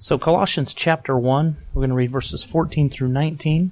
So Colossians chapter 1, we're going to read verses 14 through 19.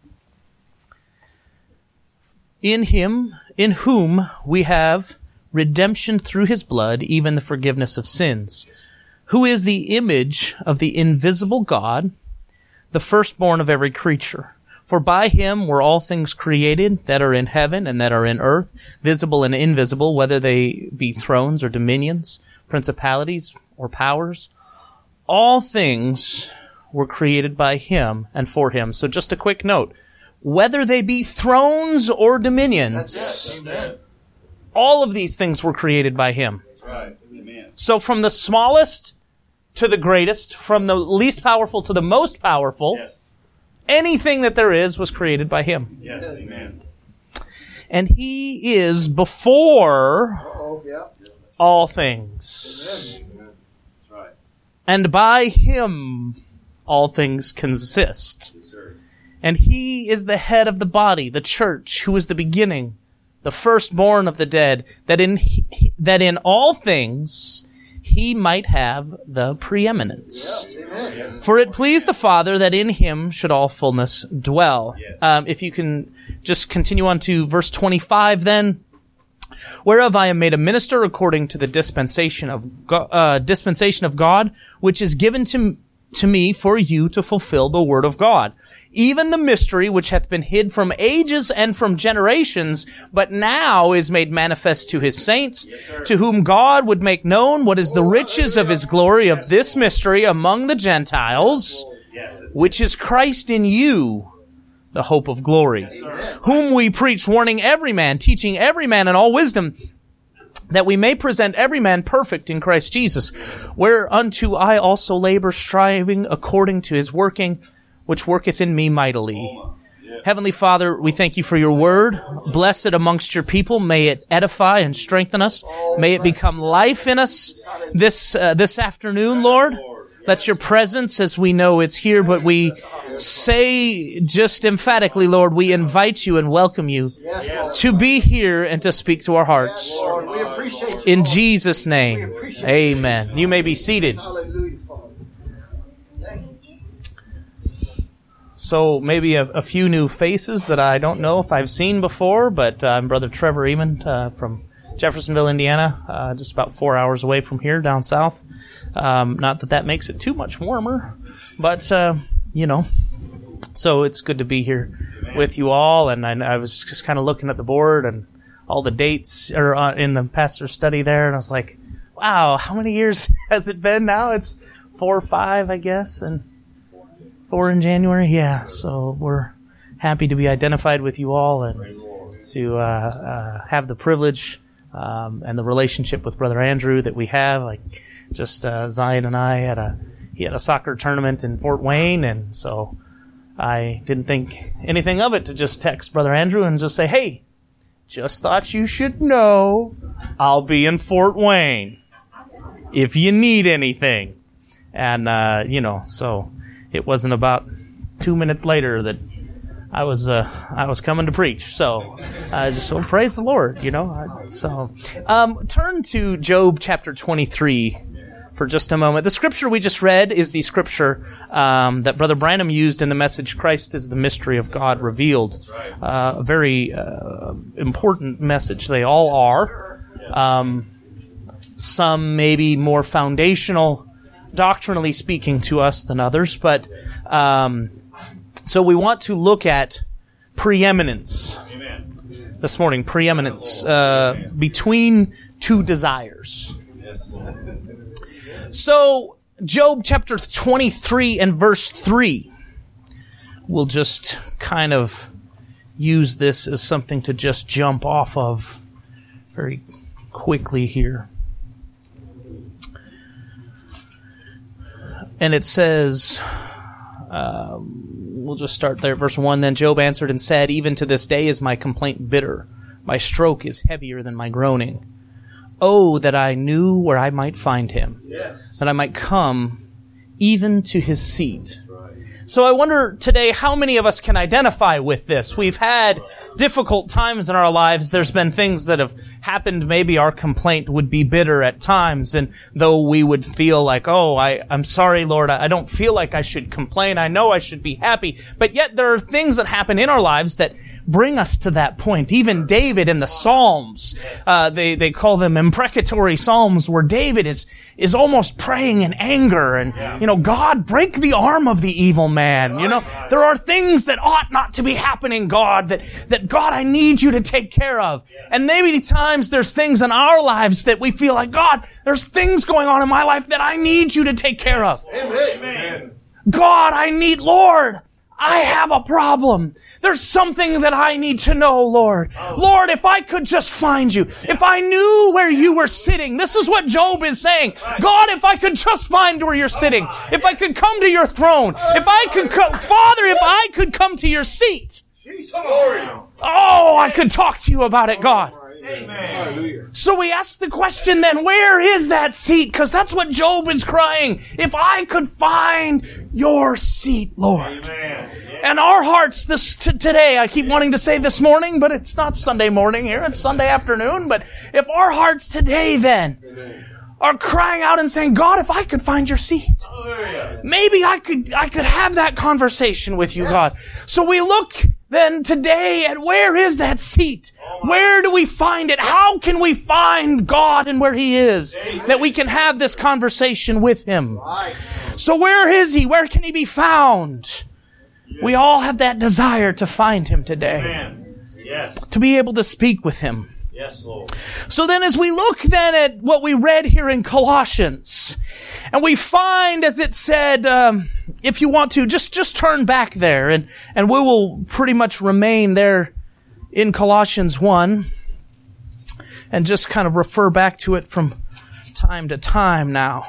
In whom we have redemption through his blood, even the forgiveness of sins, who is the image of the invisible God, the firstborn of every creature. For by him were all things created that are in heaven and that are in earth, visible and invisible, whether they be thrones or dominions, principalities or powers. All things were created by him and for him. So just a quick note. Whether they be thrones or dominions, all of these things were created by him. That's right. Amen. So from the smallest to the greatest, from the least powerful to the most powerful, Yes. anything that there is was created by him. Yes. Amen. And he is before all things. That's right. And by him all things consist. Yes, sir. And he is the head of the body, the church, who is the beginning, the firstborn of the dead, that in all things he might have the preeminence. Yes. For it pleased the Father that in him should all fullness dwell. Yes. If you can just continue on to verse 25 then. Whereof I am made a minister according to the dispensation of God, which is given to me for you to fulfill the word of God. Even the mystery which hath been hid from ages and from generations, but now is made manifest to his saints, to whom God would make known what is the riches of his glory of this mystery among the Gentiles, Yes. which is Christ in you, the hope of glory, whom we preach, warning every man, teaching every man in all wisdom, that we may present every man perfect in Christ Jesus, whereunto I also labor, striving according to his working, which worketh in me mightily. Heavenly Father, we thank you for your word. Bless it amongst your people. May it edify and strengthen us. May it become life in us this afternoon, Lord. Let your presence, as we know it's here, but we say just emphatically, Lord, we invite you and welcome you to be here and to speak to our hearts. Lord, we appreciate you. In Lord. Jesus' name, amen. You may be seated. Hallelujah, Father. Thank you. So maybe a few new faces that I don't know if I've seen before, but I'm Brother Trevor Eamon from Jeffersonville, Indiana, just about 4 hours away from here down south. Not that makes it too much warmer, but, so it's good to be here with you all. And I was just kind of looking at the board and all the dates are in the pastor's study there. And I was like, wow, how many years has it been now? It's 4 or 5, I guess, and 4 in January. Yeah. So we're happy to be identified with you all and to have the privilege and the relationship with Brother Andrew that we have. Like just Zion and I he had a soccer tournament in Fort Wayne, and so I didn't think anything of it to just text Brother Andrew and just say, hey, just thought you should know I'll be in Fort Wayne if you need anything. And, so it wasn't about 2 minutes later that I was coming to preach. So praise the Lord, turn to Job chapter 23 for just a moment. The scripture we just read is the scripture that Brother Branham used in the message, Christ is the mystery of God revealed. A very important message. They all are. Some maybe more foundational, doctrinally speaking, to us than others. But so we want to look at preeminence. Amen. This morning. Preeminence between two desires. Yes. So, Job chapter 23 and verse 3. We'll just kind of use this as something to just jump off of very quickly here. And it says, we'll just start there at verse 1. Then Job answered and said, even to this day is my complaint bitter. My stroke is heavier than my groaning. Oh, that I knew where I might find him, Yes. that I might come even to his seat, So I wonder today how many of us can identify with this. We've had difficult times in our lives. There's been things that have happened. Maybe our complaint would be bitter at times. And though we would feel like, oh, I'm sorry, Lord, I don't feel like I should complain. I know I should be happy. But yet there are things that happen in our lives that bring us to that point. Even David in the Psalms, they call them imprecatory Psalms, where David is almost praying in anger and, God, break the arm of the evil man. There are things that ought not to be happening, God, that God, I need you to take care of. And maybe times there's things in our lives that we feel like, God, there's things going on in my life that I need you to take care of. Amen. God, Lord, I have a problem. There's something that I need to know, Lord. Lord, if I could just find you, if I knew where you were sitting, this is what Job is saying. God, if I could just find where you're sitting, if I could come to your throne, if I could come to your seat. Oh, I could talk to you about it, God. Amen. So we ask the question then, where is that seat? Because that's what Job is crying. If I could find your seat, Lord. Amen. And our hearts today, I keep wanting to say this morning, but it's not Sunday morning here, it's Sunday afternoon. But if our hearts today then are crying out and saying, God, if I could find your seat, maybe I could have that conversation with you, God. So we look then today at where is that seat? Where do we find it? How can we find God and where He is? That we can have this conversation with Him. So where is He? Where can He be found? We all have that desire to find Him today. Amen. Yes. To be able to speak with Him. Yes, Lord. So then as we look then at what we read here in Colossians, and we find, as it said, if you want to, just turn back there, and we will pretty much remain there in Colossians 1, and just kind of refer back to it from time to time now.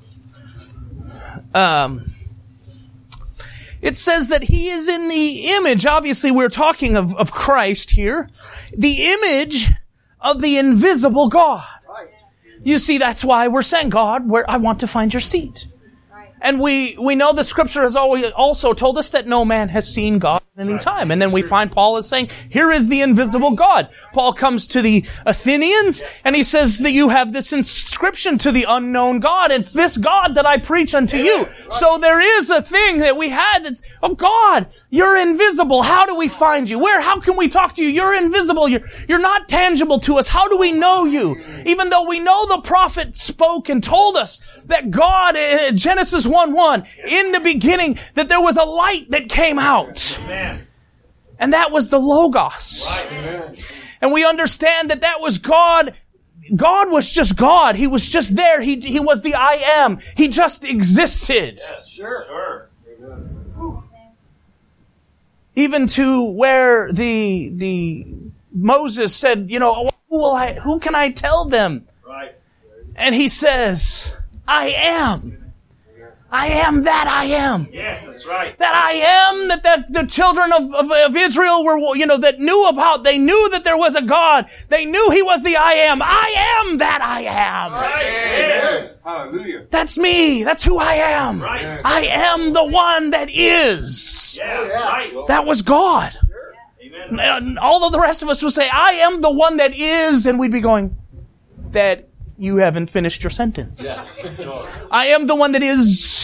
It says that He is in the image, obviously we're talking of Christ here, the image of the invisible God. You see, that's why we're saying, God, where I want to find your seat. And we know the Scripture has always also told us that no man has seen God at any time. And then we find Paul is saying, here is the invisible God. Paul comes to the Athenians and he says that you have this inscription to the unknown God. It's this God that I preach unto you. So there is a thing that we had that's, oh God, you're invisible. How do we find you? How can we talk to you? You're invisible. You're not tangible to us. How do we know you? Even though we know the prophet spoke and told us that God, Genesis 1:1, in the beginning, that there was a light that came out. Amen. And that was the Logos. Right. And we understand that was God. God was just God. He was just there. He was the I am. He just existed. Yes, sure. Even to where the Moses said, who can I tell them? Right. And he says, I am. I am that I am. Yes, that's right. That I am, that the children of Israel were, that knew about, they knew that there was a God. They knew He was the I am. I am that I am. Right. Yes. Hallelujah. That's me. That's who I am. Right. I am the one that is. Yeah, right. That was God. Amen. And all of the rest of us would say, I am the one that is, and we'd be going, that you haven't finished your sentence. Yes. Sure. I am the one that is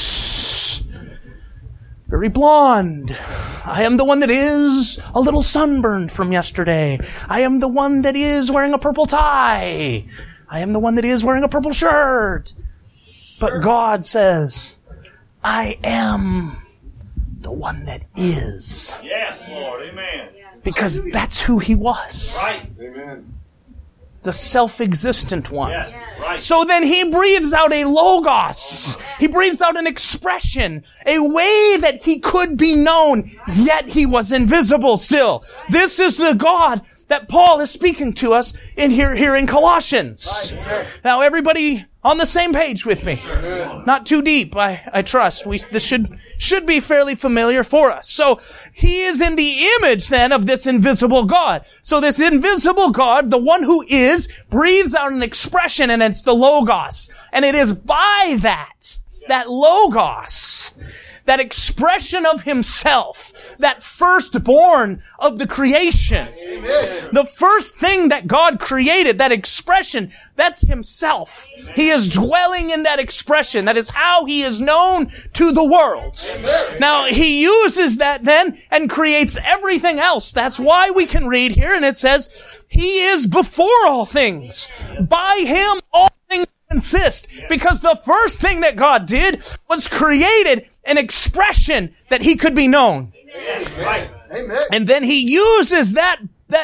very blonde. I am the one that is a little sunburned from yesterday. I am the one that is wearing a purple tie. I am the one that is wearing a purple shirt. But God says, I am the one that is. Yes, Lord. Amen. Because that's who He was. Right. Amen. The self-existent one. Yes, right. So then He breathes out a logos. He breathes out an expression, a way that He could be known, yet He was invisible still. This is the God that Paul is speaking to us in here in Colossians. Now everybody on the same page with me. Not too deep, I trust. This should be fairly familiar for us. So He is in the image then of this invisible God. So this invisible God, the one who is, breathes out an expression, and it's the Logos. And it is by that Logos, that expression of himself, that firstborn of the creation. Amen. The first thing that God created, that expression, that's himself. He is dwelling in that expression. That is how he is known to the world. Now, he uses that then and creates everything else. That's why we can read here, and it says, he is before all things. By him all things consist. Because the first thing that God did was created an expression that he could be known. Right. Amen. And then he uses that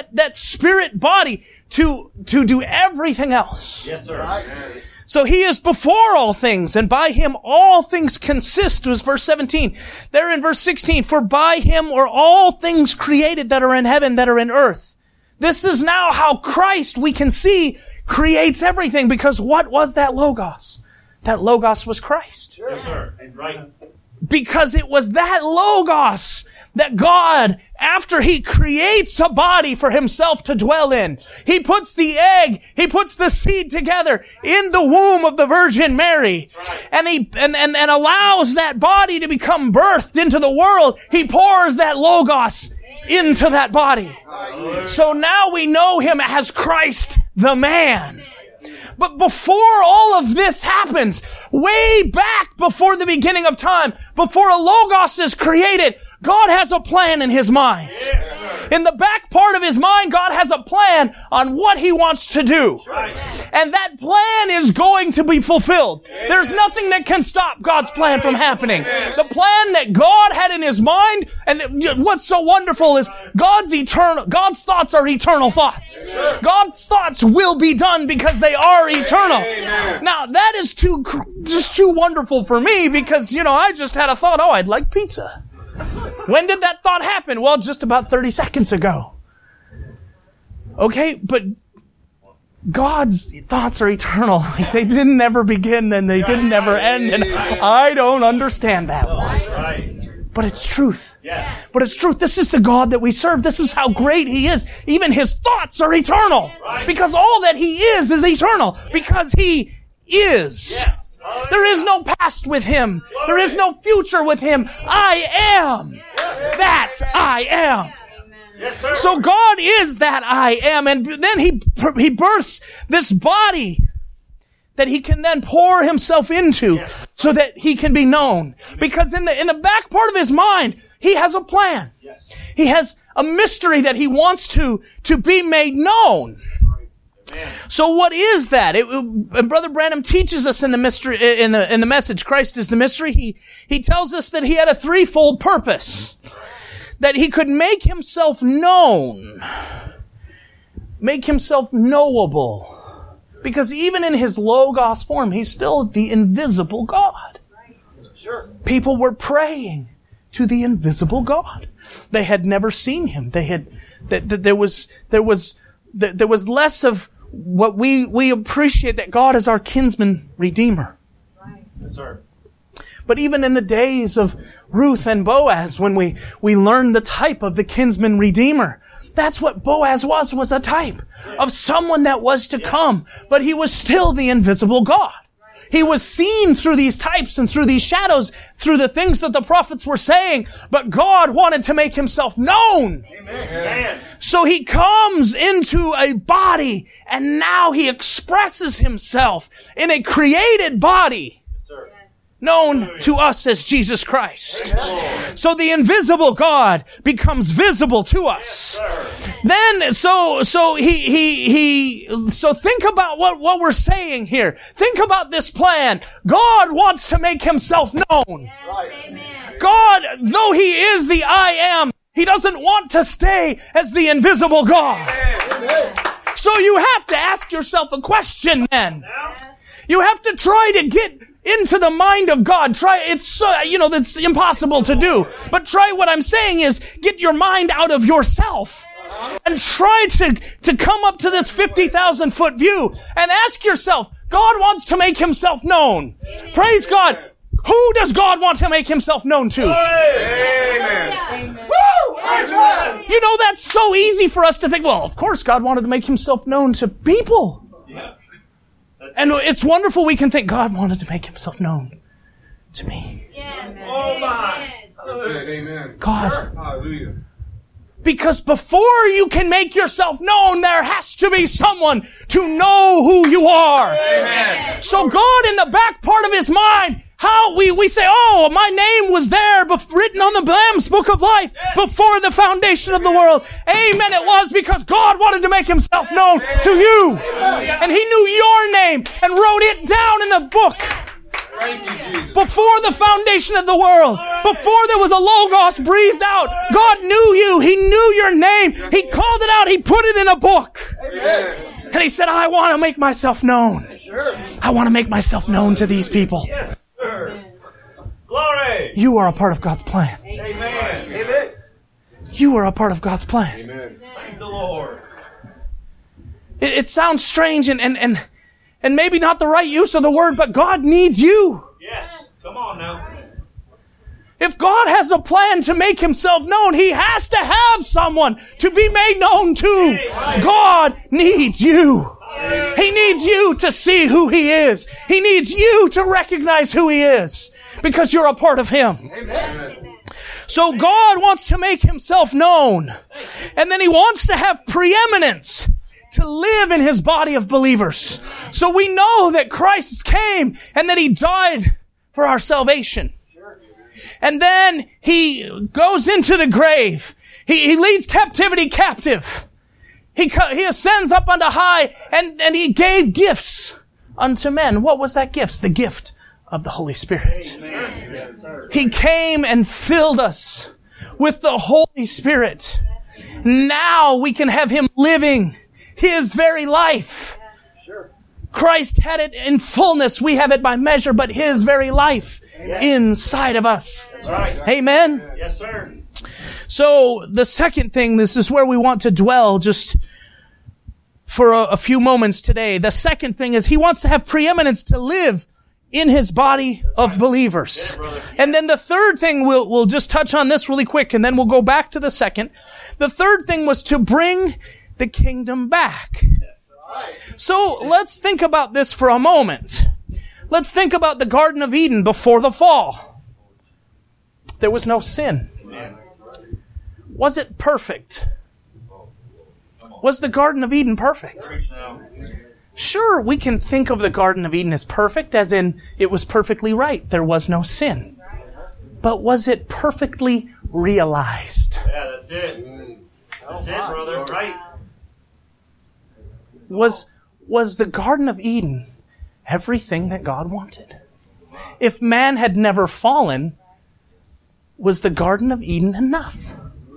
spirit body to do everything else. Yes, sir. Right. So he is before all things, and by him all things consist, was verse 17. There in verse 16, for by him were all things created that are in heaven, that are in earth. This is now how Christ, we can see, creates everything, because what was that Logos? That Logos was Christ. Yes, sir. And right. Because it was that Logos that God, after he creates a body for himself to dwell in, he puts the egg, he puts the seed together in the womb of the Virgin Mary. And he, and allows that body to become birthed into the world. He pours that Logos into that body. So now we know him as Christ the man. But before all of this happens, way back before the beginning of time, before a Logos is created, God has a plan in his mind. Yes, In the back part of his mind, God has a plan on what he wants to do. right. And that plan is going to be fulfilled. There's nothing that can stop God's plan from happening. The plan that God had in his mind, and what's so wonderful is God's thoughts are eternal thoughts. God's thoughts will be done because they are eternal. Now, that is just too wonderful for me because, I just had a thought, I'd like pizza. When did that thought happen? Well, just about 30 seconds ago. Okay, but God's thoughts are eternal. They didn't ever begin and they didn't ever end. And I don't understand that one. Right. But it's truth. Yes. But it's truth. This is the God that we serve. This is how great he is. Even his thoughts are eternal. Because all that he is eternal. Because he is. Yes. There is no past with him. There is no future with him. I am that I am. Yes, sir. So God is that I am. And then he births this body that he can then pour himself into so that he can be known. Because in the back part of his mind, he has a plan. Yes. He has a mystery that he wants to be made known. So what is that? And Brother Branham teaches us in the mystery, in the message, Christ is the mystery. He tells us that he had a threefold purpose. That he could make himself known. Make himself knowable. Because even in his Logos form, he's still the invisible God. Sure. People were praying to the invisible God. They had never seen him. There was less of what we appreciate, that God is our kinsman redeemer. Yes, sir. But even in the days of Ruth and Boaz, when we learned the type of the kinsman redeemer, that's what Boaz was a type of someone that was to come. But he was still the invisible God. He was seen through these types and through these shadows, through the things that the prophets were saying. But God wanted to make himself known. Amen. So he comes into a body and now he expresses himself in a created body. Yes, sir. Known to us as Jesus Christ. So the invisible God becomes visible to us. Then, so think about what we're saying here. Think about this plan. God wants to make himself known. God, though he is the I am, he doesn't want to stay as the invisible God. So you have to ask yourself a question then. You have to try to get into the mind of God. It's that's impossible to do. But try what I'm saying is get your mind out of yourself and try to come up to this 50,000 foot view and ask yourself, God wants to make himself known. Praise God. Who does God want to make himself known to? Amen. Woo! Amen. That's so easy for us to think, well, of course God wanted to make himself known to people. Yeah. And it's wonderful we can think God wanted to make himself known to me. Oh my. Amen. God. Hallelujah. Because before you can make yourself known, there has to be someone to know who you are. Amen. So God, in the back part of his mind, how we say, oh, my name was there, written on the Lamb's Book of Life before the foundation of the world. Amen. It was because God wanted to make himself known to you. And he knew your name and wrote it down in the book. Thank you, Jesus. Before the foundation of the world, before there was a Logos breathed out, God knew you. He knew your name. He called it out. He put it in a book. Amen. And he said, I want to make myself known. I want to make myself known to these people. Yes, sir. Glory. You are a part of God's plan. Amen. Amen. You are a part of God's plan. Amen. Thank the Lord. It sounds strange and maybe not the right use of the word, but God needs you. Yes. Come on now. If God has a plan to make himself known, he has to have someone to be made known to. God needs you. He needs you to see who he is. He needs you to recognize who he is because you're a part of him. Amen. So God wants to make himself known. And then he wants to have preeminence to live in his body of believers. So we know that Christ came and that he died for our salvation. And then he goes into the grave. He leads captivity captive. He ascends up unto high and he gave gifts unto men. What was that gift? The gift of the Holy Spirit. He came and filled us with the Holy Spirit. Now we can have him living his very life. Christ had it in fullness. We have it by measure, but his very life inside of us. That's right. Amen. Yes, sir. So the second thing, this is where we want to dwell just for a few moments today. The second thing is he wants to have preeminence to live in his body of believers. And then the third thing, we'll just touch on this really quick and then we'll go back to the second. The third thing was to bring the kingdom back. So let's think about this for a moment. Let's think about the Garden of Eden before the fall. There was no sin. Was it perfect? Was the Garden of Eden perfect? Sure, we can think of the Garden of Eden as perfect, as in it was perfectly right. There was no sin. But was it perfectly realized? Yeah, that's it. That's it, brother. Right. Was the Garden of Eden everything that God wanted? If man had never fallen, was the Garden of Eden enough?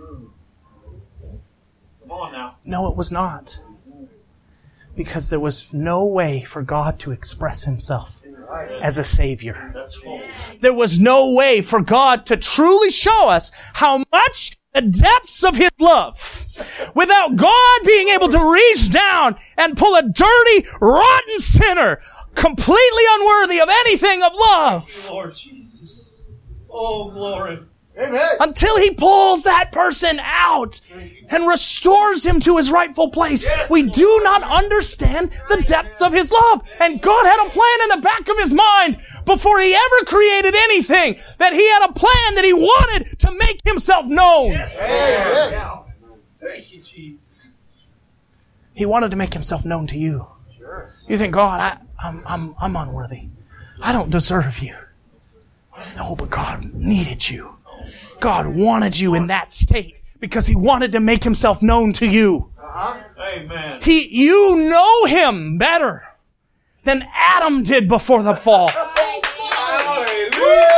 Come on now. No, it was not. Because there was no way for God to express himself as a Savior. That's full. There was no way for God to truly show us how much the depths of his love without God being able to reach down and pull a dirty, rotten sinner completely unworthy of anything of love Lord Jesus. Oh, glory. Amen. until he pulls that person out and restores him to his rightful place. Yes, We Lord. do not understand the depths of his love. And God had a plan in the back of his mind before he ever created anything, that he had a plan that he wanted to make himself known. Yes, Amen. Lord. Thank you, Jesus. He wanted to make himself known to you. You think, God, I'm unworthy. I don't deserve you. No, but God needed you. God wanted you in that state because he wanted to make himself known to you. Amen. You know him better than Adam did before the fall. Hallelujah.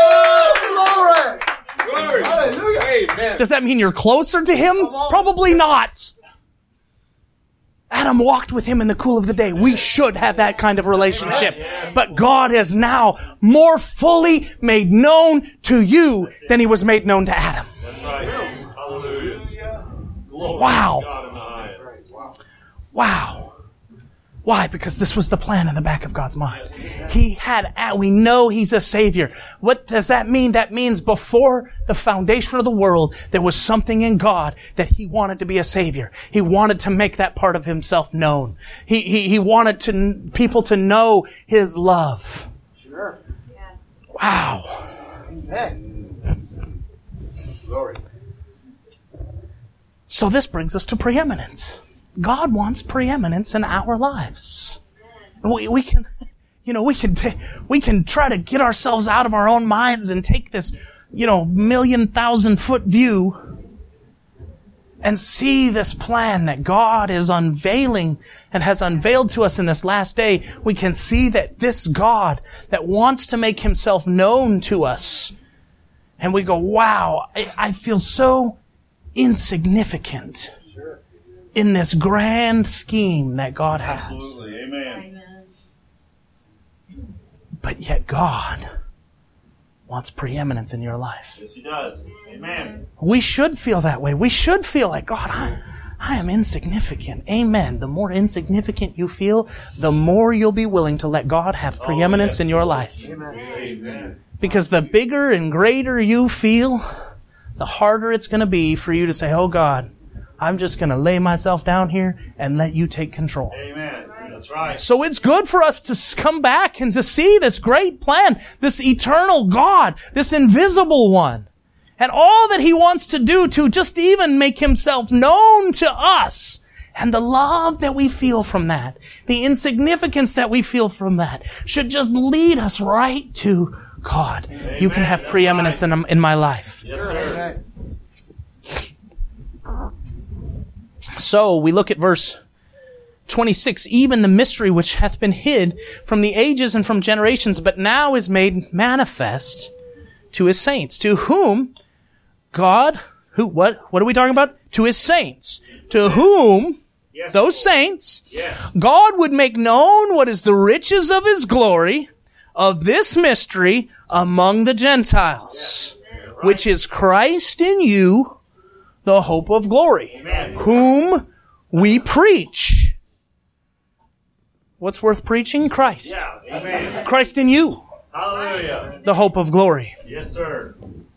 Glory. Hallelujah. Amen. Does that mean you're closer to him? Probably not. Adam walked with him in the cool of the day. We should have that kind of relationship. But God is now more fully made known to you than he was made known to Adam. That's right. Hallelujah. Glory Wow. to God in the highest. Wow. Why? Because this was the plan in the back of God's mind. We know he's a Savior. What does that mean? That means before the foundation of the world, there was something in God that he wanted to be a Savior. He wanted to make that part of himself known. He wanted people to know his love. Sure. Wow. Amen. Glory. So this brings us to preeminence. God wants preeminence in our lives. We can try to get ourselves out of our own minds and take this, 1,000,000-foot view and see this plan that God is unveiling and has unveiled to us in this last day. We can see that this God that wants to make himself known to us, and we go, wow, I feel so insignificant in this grand scheme that God has. Absolutely. Amen. But yet God wants preeminence in your life. Yes, he does. Amen. We should feel that way. We should feel like, God, I am insignificant. Amen. The more insignificant you feel, the more you'll be willing to let God have preeminence in your life. Amen. Because the bigger and greater you feel, the harder it's going to be for you to say, oh God, I'm just going to lay myself down here and let you take control. Amen. That's right. So it's good for us to come back and to see this great plan, this eternal God, this invisible one, and all that he wants to do to just even make himself known to us, and the love that we feel from that, the insignificance that we feel from that, should just lead us right to God. Amen. You can have preeminence in my life. Yes, sir. So we look at verse 26, even the mystery which hath been hid from the ages and from generations, but now is made manifest to his saints, to whom God, what are we talking about? To his saints, to whom, Yes, those Lord. saints, Yes. God would make known what is the riches of his glory, of this mystery among the Gentiles, Right. which is Christ in you, the hope of glory, Amen. whom we preach. What's worth preaching? Christ. Yeah. Amen. Christ in you, Hallelujah. the hope of glory. Yes, sir.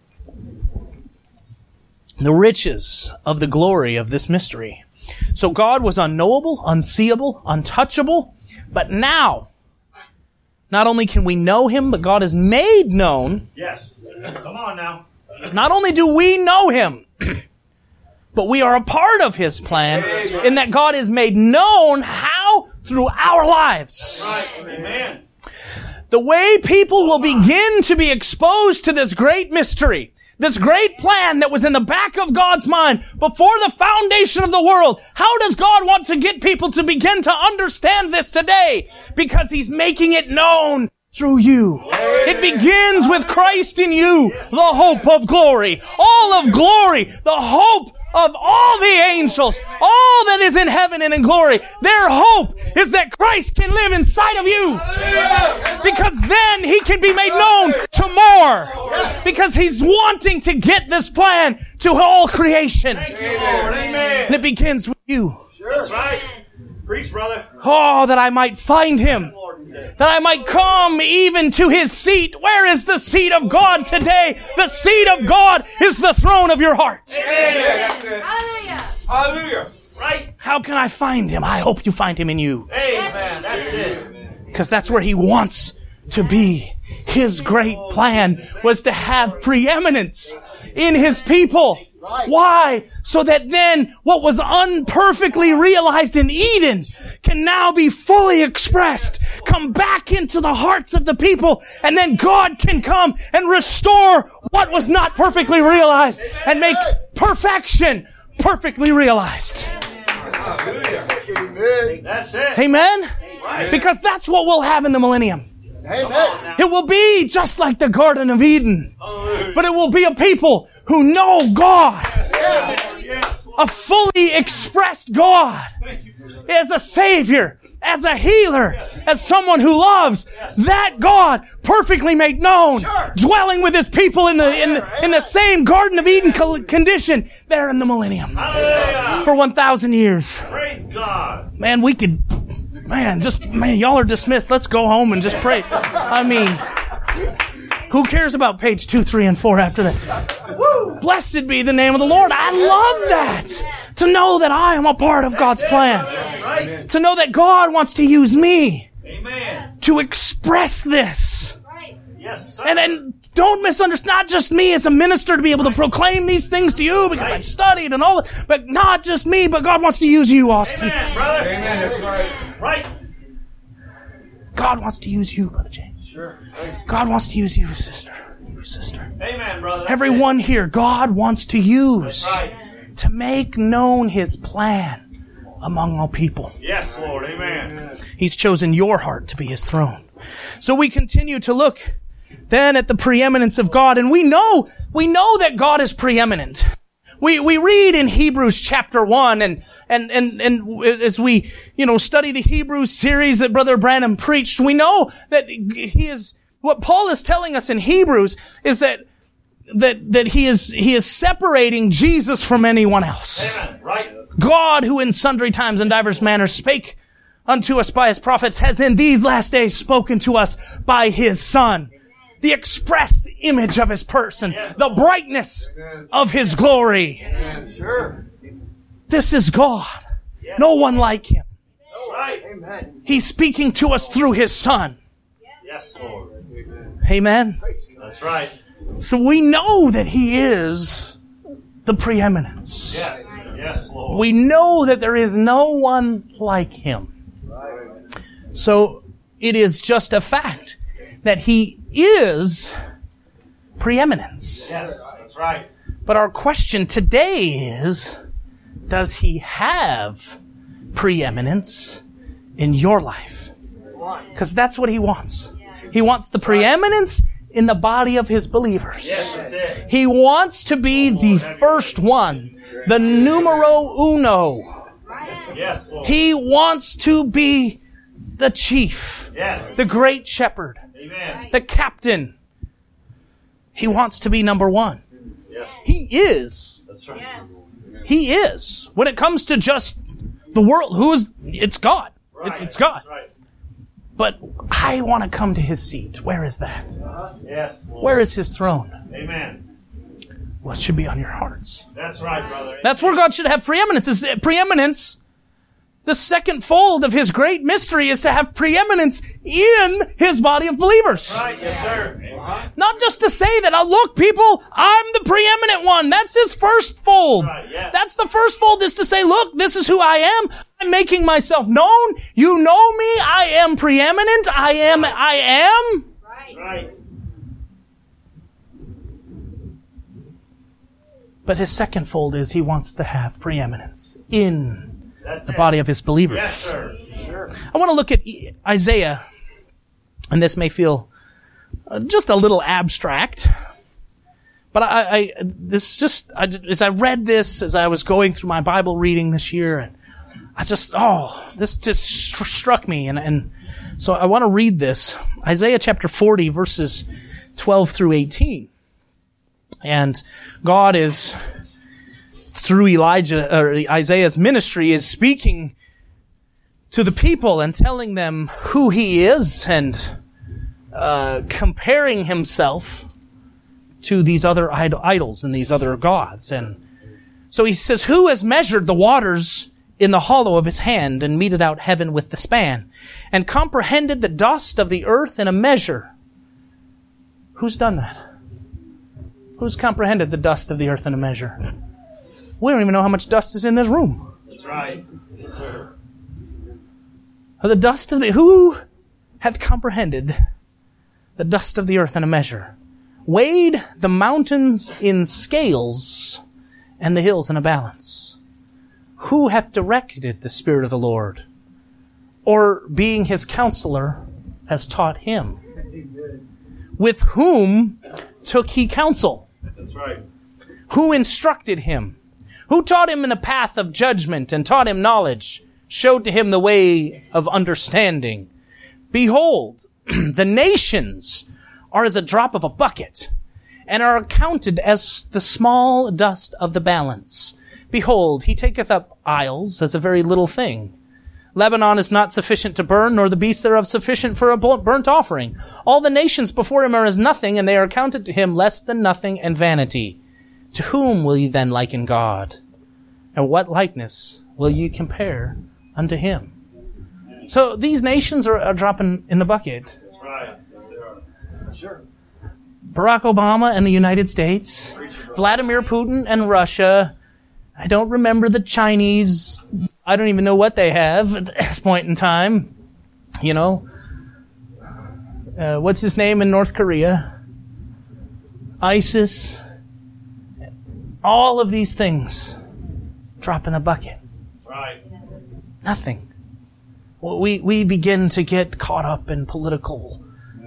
The riches of the glory of this mystery. So God was unknowable, unseeable, untouchable, but now, not only can we know him, but God is made known. Yes. Come on now. Not only do we know him, but we are a part of his plan in that God is made known how? Through our lives. Right. Amen. The way people will begin to be exposed to this great mystery, this great plan that was in the back of God's mind before the foundation of the world. How does God want to get people to begin to understand this today? Because he's making it known through you. It begins with Christ in you, the hope of glory. All of glory, the hope of all the angels, all that is in heaven and in glory. Their hope is that Christ can live inside of you. Because then he can be made known to more. Because he's wanting to get this plan to all creation. Thank you, Lord. Amen. And it begins with you. That's right. Preach, brother. Oh, that I might find him. Lord, today. That I might come even to his seat. Where is the seat of God today? The seat of God is the throne of your heart. Amen. Hallelujah. Hallelujah. Right. How can I find him? I hope you find him in you. Amen. That's it. Because that's where he wants to be. His great plan was to have preeminence in his people. Why? So that then what was unperfectly realized in Eden can now be fully expressed, come back into the hearts of the people, and then God can come and restore what was not perfectly realized and make perfection perfectly realized. That's it. Amen? Right. Because that's what we'll have in the millennium. Amen. It will be just like the Garden of Eden. Hallelujah. But it will be a people who know God. Yes. A fully expressed God. As a Savior. As a healer. As someone who loves. That God perfectly made known. Dwelling with his people in the same Garden of Eden condition. There in the millennium. Hallelujah. For 1,000 years. Praise God. Man, y'all are dismissed. Let's go home and just pray. I mean, who cares about page 2, 3, and 4 after that? Woo! Blessed be the name of the Lord. I love that. To know that I am a part of God's plan. Right. To know that God wants to use me Amen. to express this. Yes, sir. And Don't misunderstand. Not just me as a minister to be able to proclaim these things to you because I've studied and all that, but not just me, but God wants to use you, Austin. Amen, brother. Amen. That's right. Right. God wants to use you, Brother James. Sure. God wants to use you, sister. You, sister. Amen, brother. That's Everyone here, God wants to use That's right. to make known His plan among all people. Yes, Lord. Amen. He's chosen your heart to be His throne. So we continue to look then at the preeminence of God, and we know that God is preeminent. We read in Hebrews chapter 1 and as we, study the Hebrews series that Brother Branham preached, we know that what Paul is telling us in Hebrews is that he is separating Jesus from anyone else. Amen. Right. God, who in sundry times and divers manners spake unto us by His prophets, has in these last days spoken to us by His Son, the express image of His person, the brightness of His glory. Sure. This is God. No one like Him. That's right. He's speaking to us through His Son. Yes, Lord. Amen. That's right. So we know that He is the preeminence. Yes. Yes, Lord. We know that there is no one like Him. So it is just a fact that He is preeminence. Yes, that's right. But our question today is, does He have preeminence in your life? Because that's what He wants. He wants the preeminence in the body of His believers. Yes, that's it. He wants to be the first one, the numero uno. Yes, Lord. He wants to be the chief, Yes. the great shepherd, Amen. the captain. He wants to be number one. Yes. He is. That's right. He is. When it comes to just the world, it's God. Right. It's God. That's right. But I want to come to His seat. Where is that? Yes, Lord. Where is His throne? Amen. Well, it should be on your hearts. That's right, brother. That's where God should have preeminence. Preeminence, the second fold of His great mystery, is to have preeminence in His body of believers. Right. Yes, sir. Not just to say that, oh, look, people, I'm the preeminent one. That's His first fold. Right, yes. That's the first fold, is to say, look, this is who I am. I'm making myself known. You know me. I am preeminent. I am. Right. But His second fold is He wants to have preeminence in That's the it. body of His believers. Yes, sir. Sure. I want to look at Isaiah, and this may feel just a little abstract, but as I read this, as I was going through my Bible reading this year, and this just struck me, and so I want to read this. Isaiah chapter 40, verses 12 through 18. And God is, through Isaiah's ministry, is speaking to the people and telling them who He is, and comparing Himself to these other idols and these other gods. And so He says, who has measured the waters in the hollow of His hand, and meted out heaven with the span, and comprehended the dust of the earth in a measure? Who's done that? Who's comprehended the dust of the earth in a measure? We don't even know how much dust is in this room. That's right. Yes, sir. The dust of who hath comprehended the dust of the earth in a measure? Weighed the mountains in scales, and the hills in a balance? Who hath directed the Spirit of the Lord? Or, being His counselor, has taught Him? With whom took He counsel? That's right. Who instructed Him? Who taught Him in the path of judgment, and taught Him knowledge, showed to Him the way of understanding? Behold, the nations are as a drop of a bucket, and are accounted as the small dust of the balance. Behold, He taketh up isles as a very little thing. Lebanon is not sufficient to burn, nor the beasts thereof sufficient for a burnt offering. All the nations before Him are as nothing, and they are accounted to Him less than nothing and vanity. To whom will ye then liken God? And what likeness will ye compare unto Him? So these nations are dropping in the bucket. That's right. Yes, they are. Sure. Barack Obama and the United States, Vladimir Putin and Russia. I don't remember the Chinese. I don't even know what they have at this point in time. You know, what's his name in North Korea? ISIS. All of these things drop in the bucket. Right. Nothing. Well, we begin to get caught up in political.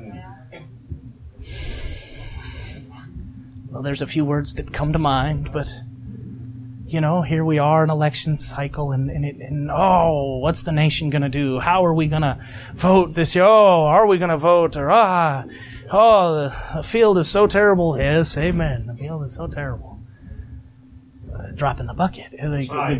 Well, there's a few words that come to mind, but you know, here we are in election cycle, and what's the nation going to do? How are we going to vote this year? Oh, are we going to vote? Or the field is so terrible. Yes, amen. The field is so terrible. Drop in the bucket. It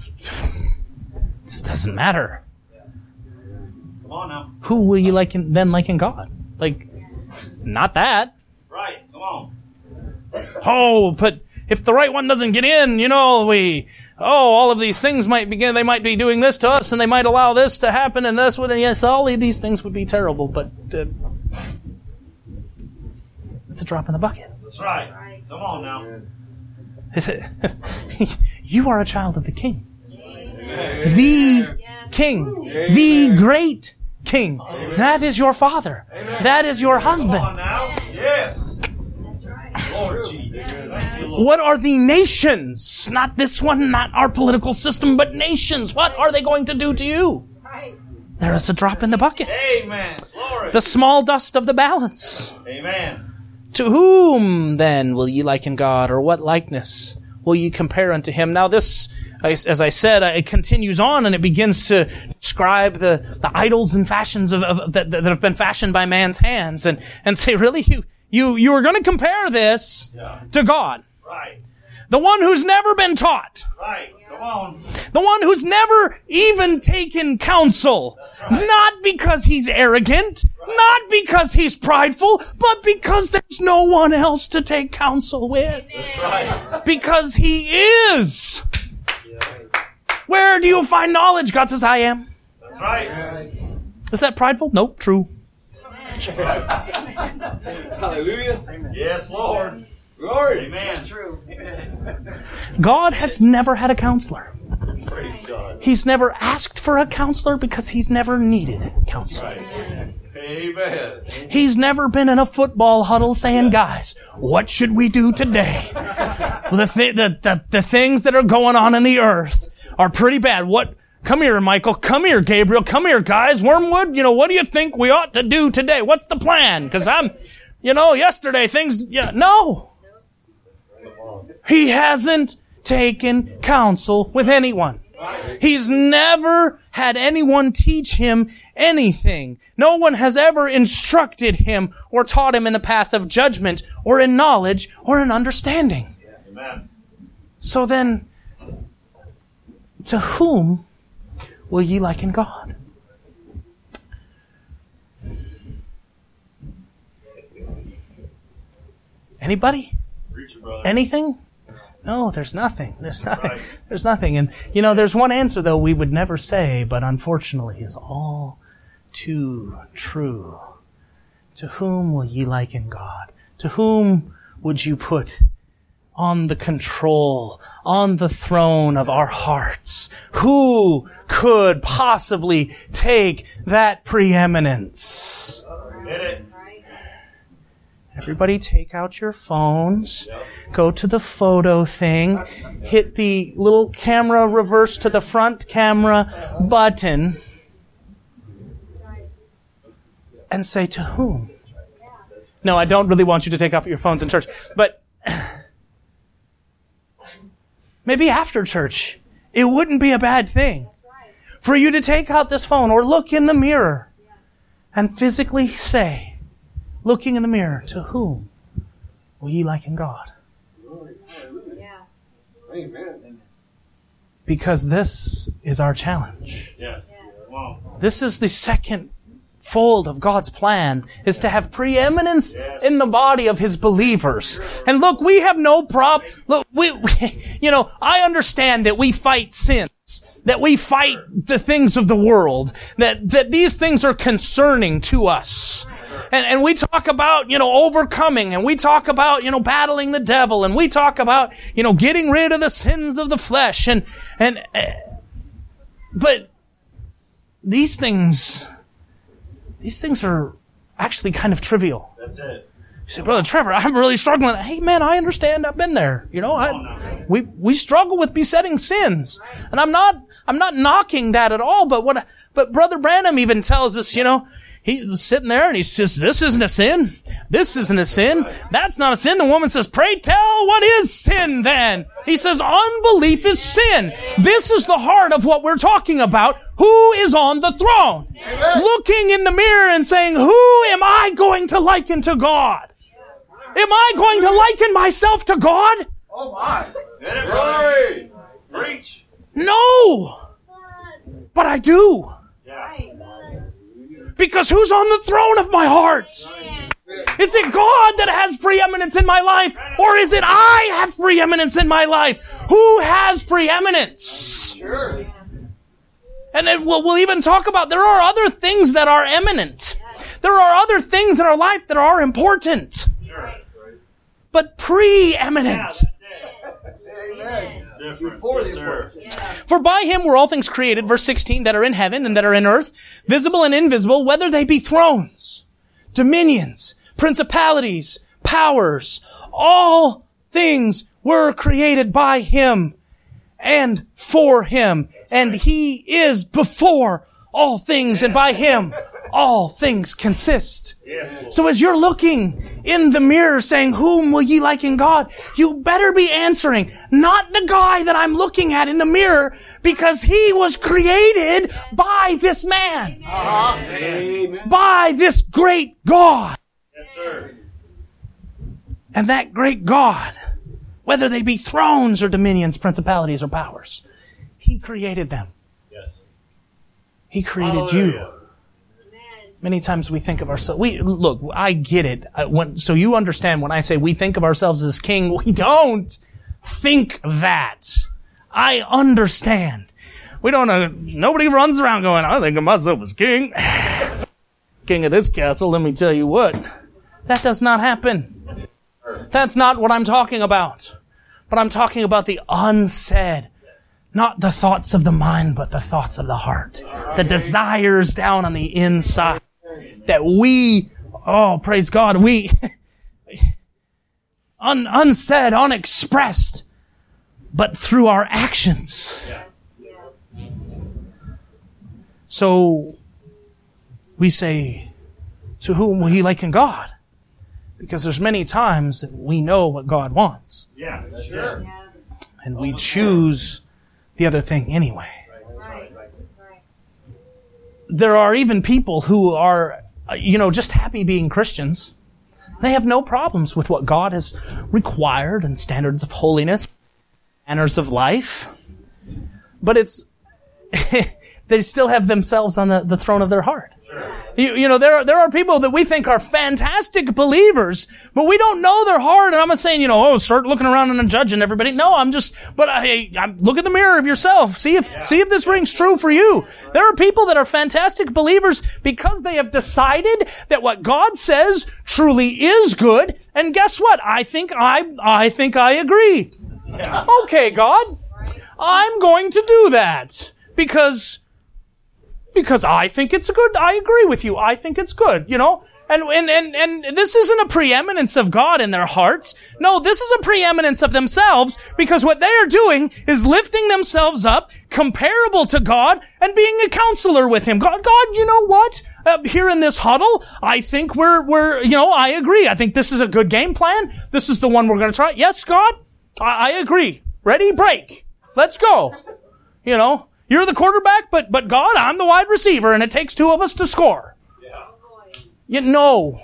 doesn't matter. Come on now. Who will you like in God? Like, not that. Right. Come on. Oh, but if the right one doesn't get in, you know, all of these things might begin. They might be doing this to us, and they might allow this to happen, and this would, and yes, all of these things would be terrible. But it's a drop in the bucket. That's right. Come on now. You are a child of the King. The King. The great King. That is your father. That is your Come on husband. now. Yes. Lord Jesus. Thank you, Lord. What are the nations? Not this one, not our political system, but nations. What are they going to do to you? There is a drop in the bucket. Amen. Glory. The small dust of the balance. Amen. To whom then will ye liken God, or what likeness will ye compare unto him? Now this, as I said, it continues on and it begins to describe the idols and fashions that have been fashioned by man's hands, and say, really, you are going to compare this to God, Right. the one who's never been taught, Right. Come on. the one who's never even taken counsel, not because he's arrogant, not because he's prideful, but because there's no one else to take counsel with. That's right. Because he is. Where do you find knowledge? God says, I am. That's right. Is that prideful? Nope, true. Hallelujah. Yes, Lord. Glory. Amen. God has never had a counselor. Praise God. He's never asked for a counselor because he's never needed counsel. Amen. He's never been in a football huddle saying, guys, what should we do today? The things that are going on in the earth are pretty bad. Come here, Michael. Come here, Gabriel. Come here, guys. Wormwood, what do you think we ought to do today? What's the plan? Because yesterday no. He hasn't taken counsel with anyone. He's never had anyone teach him anything. No one has ever instructed him or taught him in the path of judgment or in knowledge or in understanding. Amen. So then, to whom will ye liken God? Anybody? Preacher, brother. Anything? No, there's nothing. There's nothing. Right. There's nothing. And, there's one answer, though, we would never say, but unfortunately is all too true. To whom will ye liken God? To whom would you put on the control, on the throne of our hearts? Who could possibly take that preeminence? Hit it. Everybody take out your phones, go to the photo thing, hit the little camera reverse to the front camera button, and say, to whom? No, I don't really want you to take off your phones in church, but maybe after church, it wouldn't be a bad thing for you to take out this phone or look in the mirror and physically say, looking in the mirror, to whom will ye liken God? Amen. Because this is our challenge. Yes. Come on. This is the second fold of God's plan, is to have preeminence in the body of His believers. And look, we have no problem. Look, I understand that we fight sins, that we fight the things of the world, that these things are concerning to us. And we talk about, overcoming, and we talk about, battling the devil, and we talk about, getting rid of the sins of the flesh, but these things are actually kind of trivial. That's it. You say, Brother Trevor, I'm really struggling. Hey man, I understand. I've been there. We struggle with besetting sins. And I'm not knocking that at all, but Brother Branham even tells us, he's sitting there and he says, this isn't a sin. This isn't a sin. That's not a sin. The woman says, pray tell, what is sin then? He says, unbelief is sin. This is the heart of what we're talking about. Who is on the throne? Amen. Looking in the mirror and saying, who am I going to liken to God? Am I going to liken myself to God? Oh my. Right. Preach. No. But I do. Yeah. Because who's on the throne of my heart? Is it God that has preeminence in my life? Or is it I have preeminence in my life? Who has preeminence? Sure. And then we'll even talk about there are other things that are eminent. There are other things in our life that are important. Sure. But preeminent. Amen. For by him were all things created, verse 16, that are in heaven and that are in earth, visible and invisible, whether they be thrones, dominions, principalities, powers. All things were created by him and for him. And he is before all things, and by him all things consist. Yes. So as you're looking in the mirror saying, whom will ye liken God? You better be answering, not the guy that I'm looking at in the mirror, because he was created by this man. Amen. By this great God. Yes, sir. And that great God, whether they be thrones or dominions, principalities or powers, he created them. Yes. He created Hallelujah. you. Many times we think of ourselves, look, I get it. So you understand when I say we think of ourselves as king, we don't think that. I understand. We don't, nobody runs around going, I think of myself as king. King of this castle, let me tell you what. That does not happen. That's not what I'm talking about. But I'm talking about the unsaid. Not the thoughts of the mind, but the thoughts of the heart. The desires down on the inside. That we, praise God, we, unsaid, unexpressed, but through our actions. So, we say, to whom will ye liken God? Because there's many times that we know what God wants. Yeah, that's it. And we choose the other thing anyway. There are even people who are, just happy being Christians. They have no problems with what God has required and standards of holiness, manners of life. But it's, they still have themselves on the throne of their heart. There are people that we think are fantastic believers, but we don't know their heart. And I'm not saying, start looking around and judging everybody. No, I'm look in the mirror of yourself. See if this rings true for you. There are people that are fantastic believers because they have decided that what God says truly is good. And guess what? I think I agree. Yeah. Okay, God, I'm going to do that because I think it's good. I agree with you. I think it's good, And this isn't a preeminence of God in their hearts. No, this is a preeminence of themselves because what they are doing is lifting themselves up comparable to God and being a counselor with Him. God, you know what? Here in this huddle, I think I agree. I think this is a good game plan. This is the one we're going to try. Yes, God, I agree. Ready? Break. Let's go. You're the quarterback, but God, I'm the wide receiver, and it takes two of us to score. No.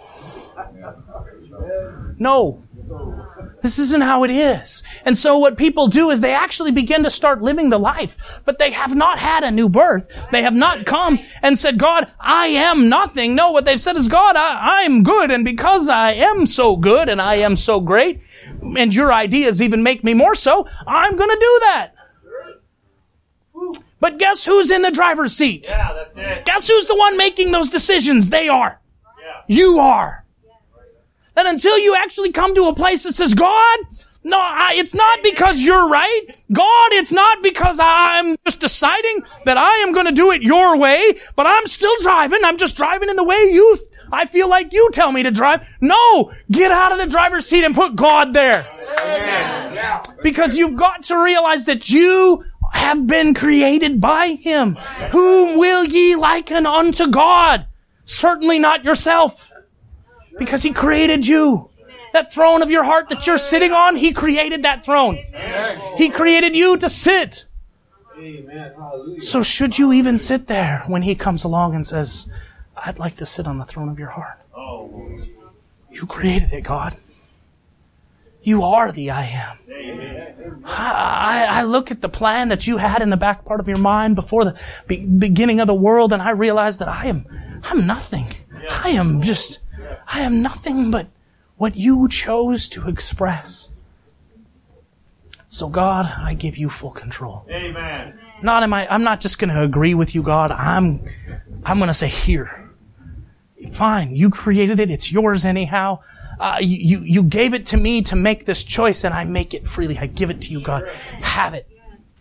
This isn't how it is. And so what people do is they actually begin to start living the life, but they have not had a new birth. They have not come and said, God, I am nothing. No, what they've said is, God, I'm good, and because I am so good and I am so great, and your ideas even make me more so, I'm going to do that. But guess who's in the driver's seat? Yeah, that's it. Guess who's the one making those decisions? They are. You are. And until you actually come to a place that says, God, no, it's not because you're right. God, it's not because I'm just deciding that I am going to do it your way, but I'm still driving. I'm just driving in the way I feel like you tell me to drive. No, get out of the driver's seat and put God there. Amen. Because you've got to realize that you have been created by Him. Whom will ye liken unto God? Certainly not yourself. Because He created you. That throne of your heart that you're sitting on, He created that throne. He created you to sit. So should you even sit there when He comes along and says, I'd like to sit on the throne of your heart? You created it, God. You are the I am. I look at the plan that you had in the back part of your mind before the beginning of the world, and I realize that I'm nothing. I am nothing but what you chose to express. So God, I give you full control. Amen. I'm not just going to agree with you, God. I'm going to say, here. Fine, you created it. It's yours anyhow. You gave it to me to make this choice, and I make it freely. I give it to you, God. Have it.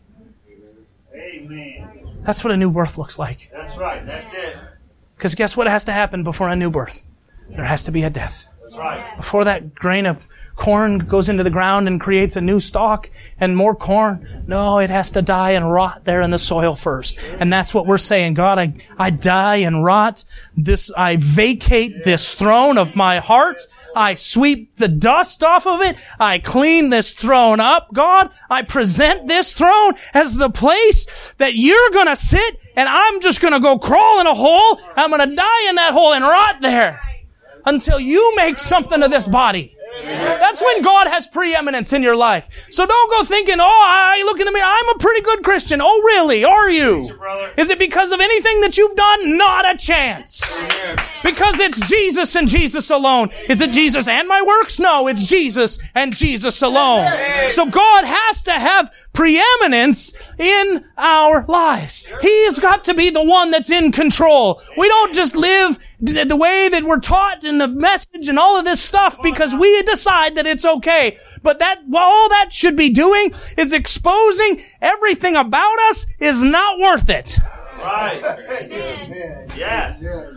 Amen. That's what a new birth looks like. That's right. That's it. Because guess what has to happen before a new birth? There has to be a death. That's right. Before that grain of corn goes into the ground and creates a new stalk and more corn, no, it has to die and rot there in the soil first. And that's what we're saying. God, I die and rot. I vacate this throne of my heart. I sweep the dust off of it. I clean this throne up. God, I present this throne as the place that you're going to sit, and I'm just going to go crawl in a hole. I'm going to die in that hole and rot there until you make something of this body. That's when God has preeminence in your life. So don't go thinking, I look in the mirror, I'm a pretty good Christian. Oh, really? Are you? Is it because of anything that you've done? Not a chance. Because it's Jesus and Jesus alone. Is it Jesus and my works? No, it's Jesus and Jesus alone. So God has to have preeminence in our lives. He's got to be the one that's in control. We don't just live the way that we're taught in the message and all of this stuff because we decide that it's okay. But all that should be doing is exposing everything about us is not worth it. Right. Amen. Yeah.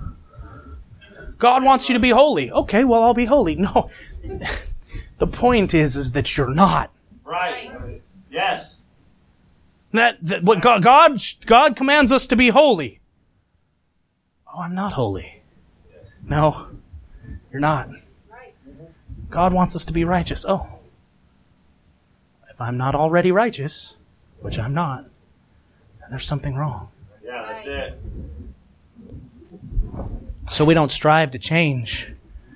God wants you to be holy. Okay, well, I'll be holy. No. The point is that you're not. Right. Yes. That what God commands us to be holy. Oh, I'm not holy. No, you're not. God wants us to be righteous. Oh, if I'm not already righteous, which I'm not, then there's something wrong. Yeah, that's it. So we don't strive to change,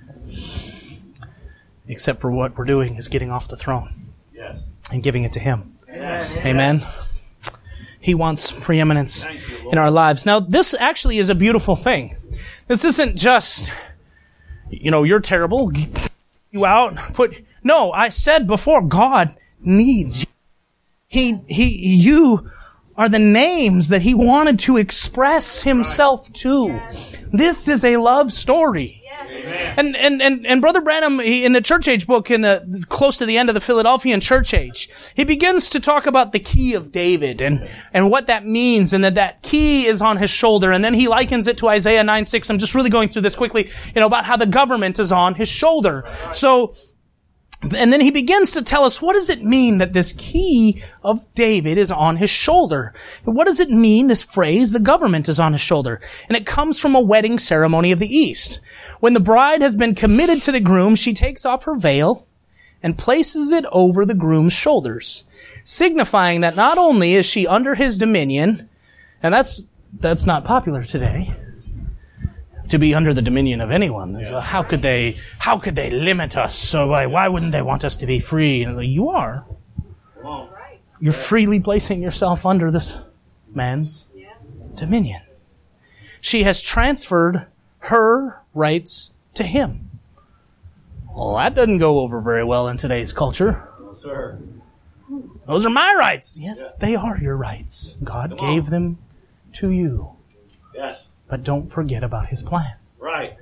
except for what we're doing is getting off the throne and giving it to Him. Yes. Amen. He wants preeminence in our lives. Now, this actually is a beautiful thing. This isn't just, you're terrible, you out, no, I said before, God needs you. You are the names that He wanted to express Himself to. This is a love story. And Brother Branham, in the Church Age book, close to the end of the Philadelphian Church Age, he begins to talk about the key of David and what that means, and that key is on his shoulder. And then he likens it to Isaiah 9:6. I'm just really going through this quickly, about how the government is on his shoulder. So, and then he begins to tell us, what does it mean that this key of David is on his shoulder? What does it mean, this phrase, the government is on his shoulder? And it comes from a wedding ceremony of the East. When the bride has been committed to the groom, she takes off her veil and places it over the groom's shoulders, signifying that not only is she under his dominion, and that's not popular today, to be under the dominion of anyone. Yeah. How could they limit us? So why wouldn't they want us to be free? And you are. You're freely placing yourself under this man's dominion. She has transferred her rights to him. Well, that doesn't go over very well in today's culture. No, sir. Those are my rights. Yes, they are your rights. God gave them to you. Yes. But don't forget about His plan. Right.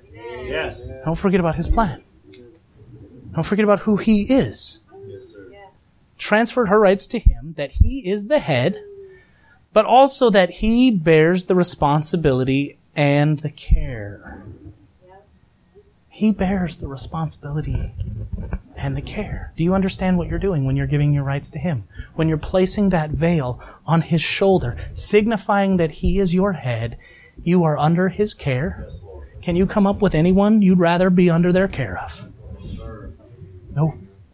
Yes. Don't forget about His plan. Don't forget about who He is. Transferred her rights to Him, that He is the head, but also that He bears the responsibility and the care. He bears the responsibility and the care. Do you understand what you're doing when you're giving your rights to Him? When you're placing that veil on His shoulder, signifying that He is your head, you are under His care. Can you come up with anyone you'd rather be under their care of? No.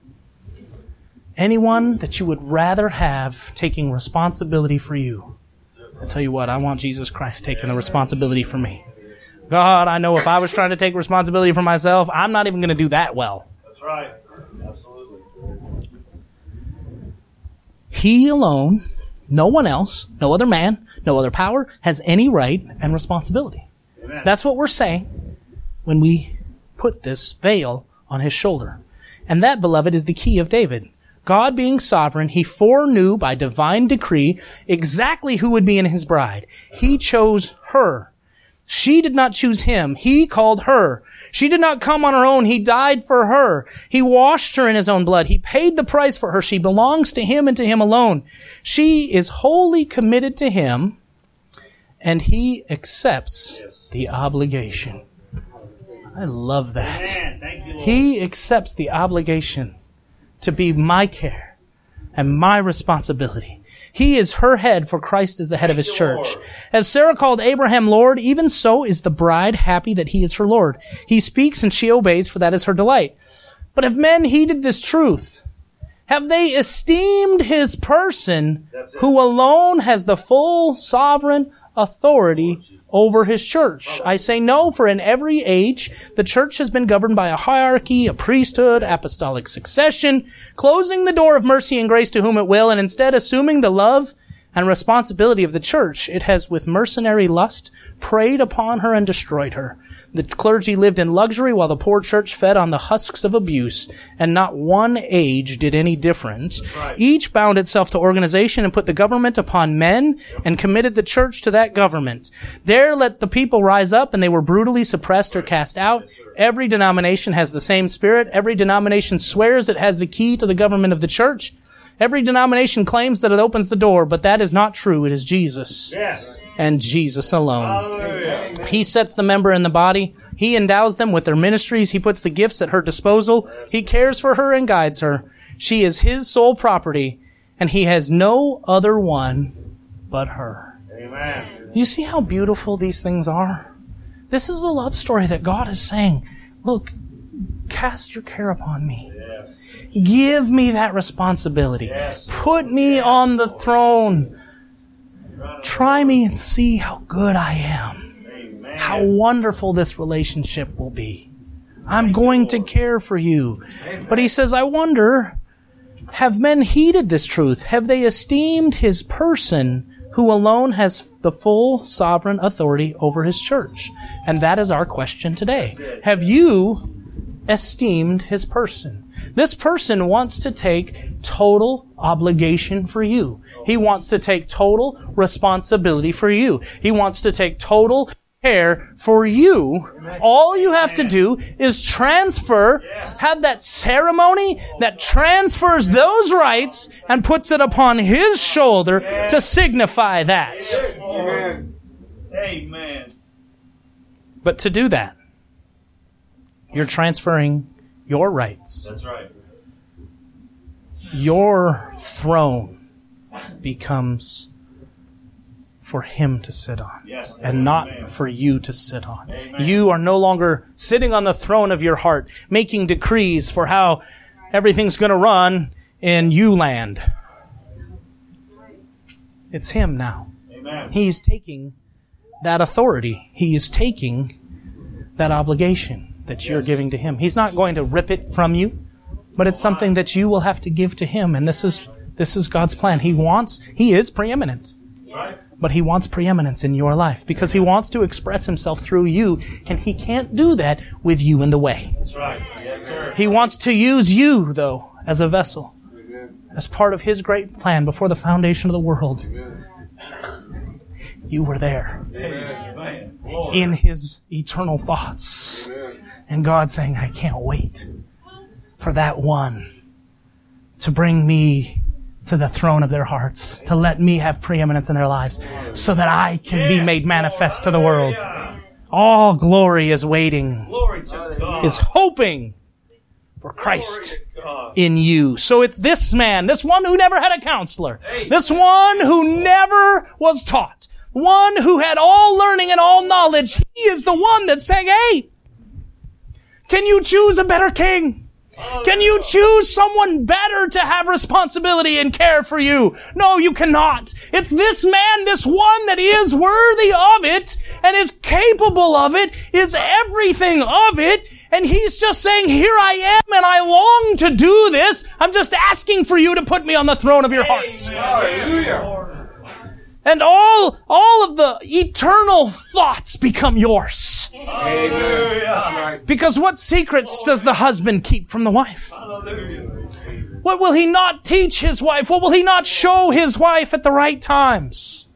Anyone that you would rather have taking responsibility for you? I tell you what, I want Jesus Christ taking the responsibility for me. God, I know if I was trying to take responsibility for myself, I'm not even going to do that well. That's right. Absolutely. He alone, no one else, no other man, no other power, has any right and responsibility. Amen. That's what we're saying when we put this veil on His shoulder. And that, beloved, is the key of David. God being sovereign, He foreknew by divine decree exactly who would be in His bride. He chose her. She did not choose Him. He called her. She did not come on her own. He died for her. He washed her in His own blood. He paid the price for her. She belongs to Him and to Him alone. She is wholly committed to Him, and He accepts the obligation. I love that. Amen. Thank you, Lord. He accepts the obligation to be my care and my responsibility. He is her head, for Christ is the head of His church. As Sarah called Abraham Lord, even so is the bride happy that he is her Lord. He speaks and she obeys, for that is her delight. But have men heeded this truth? Have they esteemed His person, who alone has the full sovereign authority over His church? I say no, for in every age the church has been governed by a hierarchy, a priesthood, apostolic succession, closing the door of mercy and grace to whom it will, and instead assuming the love and responsibility of the church, it has with mercenary lust preyed upon her and destroyed her. The clergy lived in luxury while the poor church fed on the husks of abuse, and not one age did any different. Right. Each bound itself to organization and put the government upon men and committed the church to that government. There let the people rise up, and they were brutally suppressed or cast out. Every denomination has the same spirit. Every denomination swears it has the key to the government of the church. Every denomination claims that it opens the door, but that is not true. It is Jesus. Yes. And Jesus alone. Hallelujah. He sets the member in the body. He endows them with their ministries. He puts the gifts at her disposal. He cares for her and guides her. She is His sole property, and He has no other one but her. Amen. You see how beautiful these things are? This is a love story that God is saying, look, cast your care upon me. Yes. Give me that responsibility. Yes. Put me on the throne. Try me and see how good I am. Amen. How wonderful this relationship will be. I'm going to care for you. But He says, I wonder, have men heeded this truth? Have they esteemed His person, who alone has the full sovereign authority over His church? And that is our question today. Have you esteemed His person? This person wants to take total obligation for you. He wants to take total responsibility for you. He wants to take total care for you. All you have to do is transfer, have that ceremony that transfers those rights and puts it upon His shoulder to signify that. Amen. Amen. But to do that, you're transferring your rights. That's right. Your throne becomes for Him to sit on, Yes. and not Amen. for you to sit on. Amen. You are no longer sitting on the throne of your heart, making decrees for how everything's going to run in you land. It's Him now. Amen. He's taking that authority. He is taking that obligation that you're giving to Him. He's not going to rip it from you, but it's something that you will have to give to Him. And this is God's plan. He is preeminent. Right. But He wants preeminence in your life because He wants to express Himself through you, and He can't do that with you in the way. That's right. Yes, sir. He wants to use you, though, as a vessel, as part of His great plan before the foundation of the world. You were there Amen. Lord. in His eternal thoughts. And God saying, I can't wait for that one to bring me to the throne of their hearts, to let me have preeminence in their lives, so that I can be made manifest to the world. All glory is waiting, Glory to God. is hoping for Christ Glory to God. in you. So it's this man, this one who never had a counselor, this one who never was taught, one who had all learning and all knowledge. He is the one that's saying, hey, can you choose a better king? Can you choose someone better to have responsibility and care for you? No, you cannot. It's this man, this one that is worthy of it and is capable of it, is everything of it. And he's just saying, here I am and I long to do this. I'm just asking for you to put me on the throne of your hearts. Hallelujah. And all of the eternal thoughts become yours. Hallelujah. Because what secrets does the husband keep from the wife? Hallelujah. What will he not teach his wife? What will he not show his wife at the right times?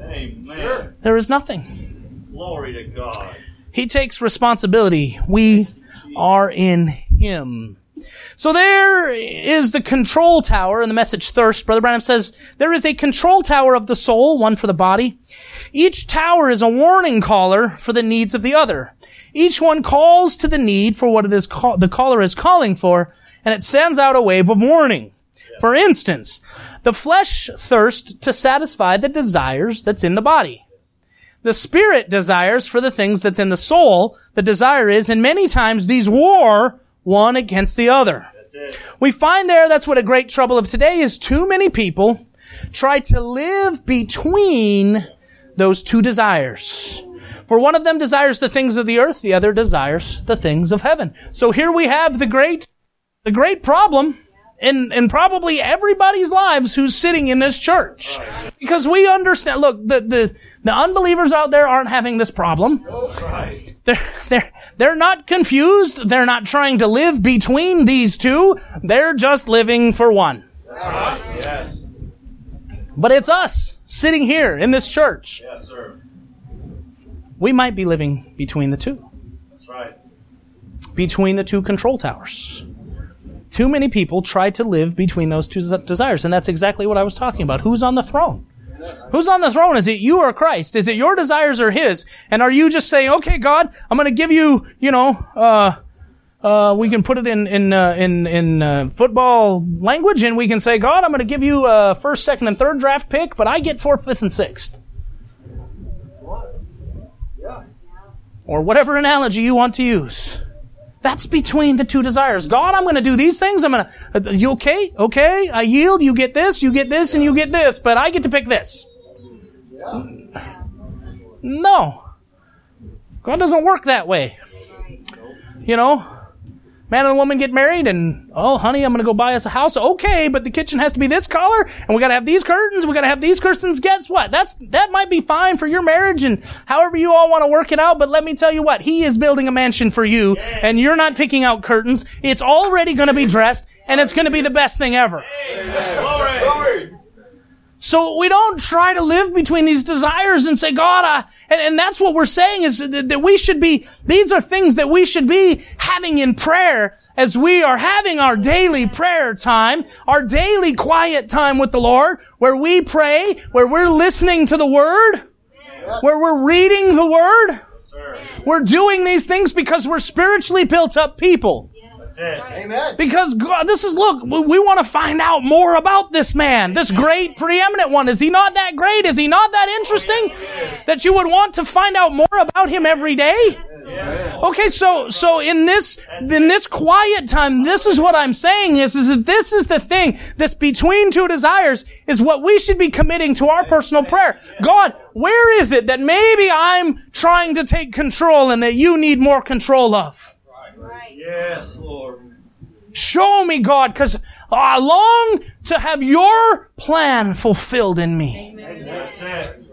Amen. There is nothing. Glory to God. He takes responsibility. We are in him. So there is the control tower in the message Thirst. Brother Branham says, there is a control tower of the soul, one for the body. Each tower is a warning caller for the needs of the other. Each one calls to the need for what it is the caller is calling for, and it sends out a wave of warning. For instance, the flesh thirsts to satisfy the desires that's in the body. The spirit desires for the things that's in the soul. The desire is, and many times these war one against the other. We find that's what a great trouble of today is. Too many people try to live between those two desires. For one of them desires the things of the earth, the other desires the things of heaven. So here we have the great problem in probably everybody's lives who's sitting in this church. Because we understand, look, the unbelievers out there aren't having this problem. Right. They're not confused. They're not trying to live between these two. They're just living for one. That's right. Yes. But it's us sitting here in this church. Yes, sir. We might be living between the two. That's right. Between the two control towers. Too many people try to live between those two desires, and that's exactly what I was talking about. Who's on the throne? Who's on the throne? Is it you or Christ? Is it your desires or his? And are you just saying, okay, God, I'm going to give you, we can put it in football language, and we can say, God, I'm going to give you a first, second, and third draft pick, but I get fourth, fifth, and sixth. Or whatever analogy you want to use. That's between the two desires. God, I'm going to do these things. You okay? Okay, I yield. You get this, and you get this. But I get to pick this. No. God doesn't work that way. Man and woman get married and, oh, honey, I'm going to go buy us a house. Okay, but the kitchen has to be this color and we got to have these curtains. We got to have these curtains. Guess what? That might be fine for your marriage and however you all want to work it out. But let me tell you what, he is building a mansion for you and you're not picking out curtains. It's already going to be dressed and it's going to be the best thing ever. Glory. So we don't try to live between these desires and say, God, and that's what we're saying is that we should be, these are things that we should be having in prayer as we are having our daily prayer time, our daily quiet time with the Lord, where we pray, where we're listening to the Word, where we're reading the Word. We're doing these things because we're spiritually built up people. That's it. Amen. Because God, we want to find out more about this man, this great preeminent one. Is he not that great? Is he not that interesting? That you would want to find out more about him every day? Yes. Okay, so in this quiet time, this is what I'm saying is that this is the thing, this between two desires is what we should be committing to our personal prayer. God, where is it that maybe I'm trying to take control and that you need more control of? Yes, Lord. Show me, God, because I long to have your plan fulfilled in me. That's it.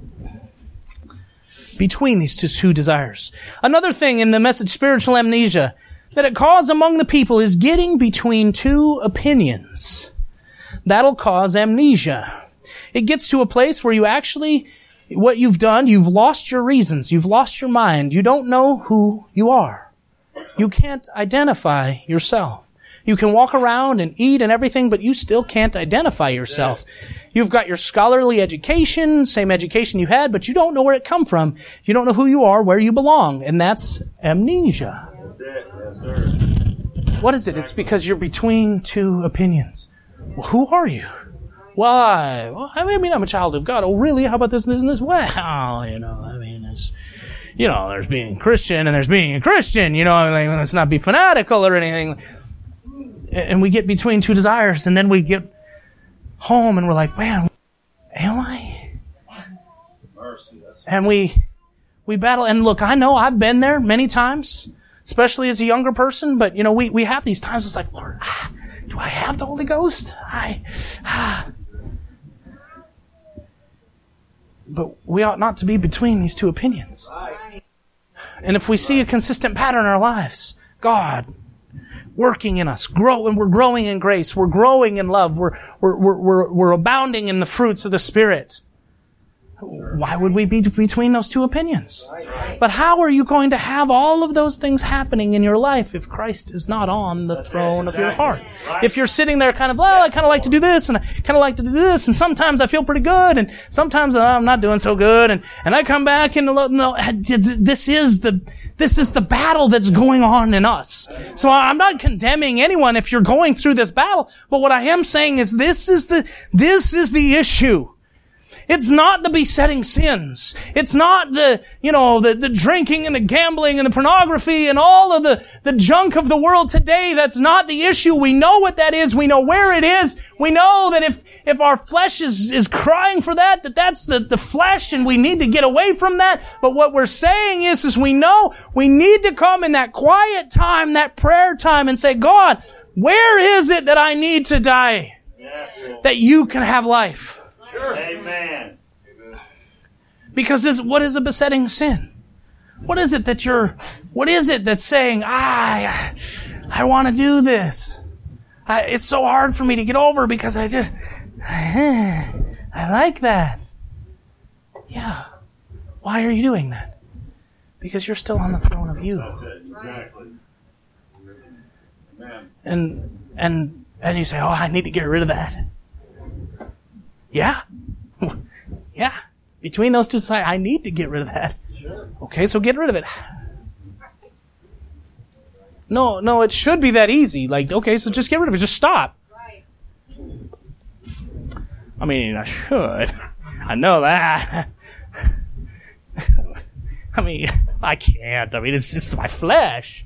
Between these two desires. Another thing in the message, spiritual amnesia, that it causes among the people is getting between two opinions. That'll cause amnesia. It gets to a place where you actually, what you've done, you've lost your reasons. You've lost your mind. You don't know who you are. You can't identify yourself. You can walk around and eat and everything, but you still can't identify yourself. You've got your scholarly education, same education you had, but you don't know where it come from. You don't know who you are, where you belong, and that's amnesia. That's it. Yes, sir. What is it? It's because you're between two opinions. Well, who are you? Why? Well, I mean, I'm a child of God. Oh, really? How about this, this, and this? Well, there's being Christian and there's being a Christian. Let's not be fanatical or anything. And we get between two desires, and then we get home and we're like, man, am I? Mercy. And we battle. And look, I know I've been there many times, especially as a younger person, but we have these times. It's like, Lord, do I have the Holy Ghost? But we ought not to be between these two opinions. And if we see a consistent pattern in our lives, God working in us, we're growing in grace, we're growing in love, we're abounding in the fruits of the Spirit. Why would we be between those two opinions? But how are you going to have all of those things happening in your life if Christ is not on the throne of your heart? If you're sitting there kind of, well, I kind of like to do this, and I kind of like to do this, and sometimes I feel pretty good, and sometimes I'm not doing so good, and I come back and no, this is the battle that's going on in us. So I'm not condemning anyone if you're going through this battle, but what I am saying is this is the issue. It's not the besetting sins. It's not the drinking and the gambling and the pornography and all of the junk of the world today. That's not the issue. We know what that is. We know where it is. We know that if our flesh is crying for that's the flesh, and we need to get away from that. But what we're saying is we know we need to come in that quiet time, that prayer time, and say, God, where is it that I need to die? Yes, that you can have life? Sure. Amen. Because what is a besetting sin? What is it that's saying, I want to do this? It's so hard for me to get over because I like that. Yeah. Why are you doing that? Because you're still on the throne of you. That's it. Exactly. Amen. And you say, I need to get rid of that. Yeah. Yeah. Between those two sides, I need to get rid of that. Sure. Okay, so get rid of it. No, it should be that easy. Like, okay, so just get rid of it. Just stop. Right. I mean, I should. I know that. I mean, I can't. I mean, it's my flesh.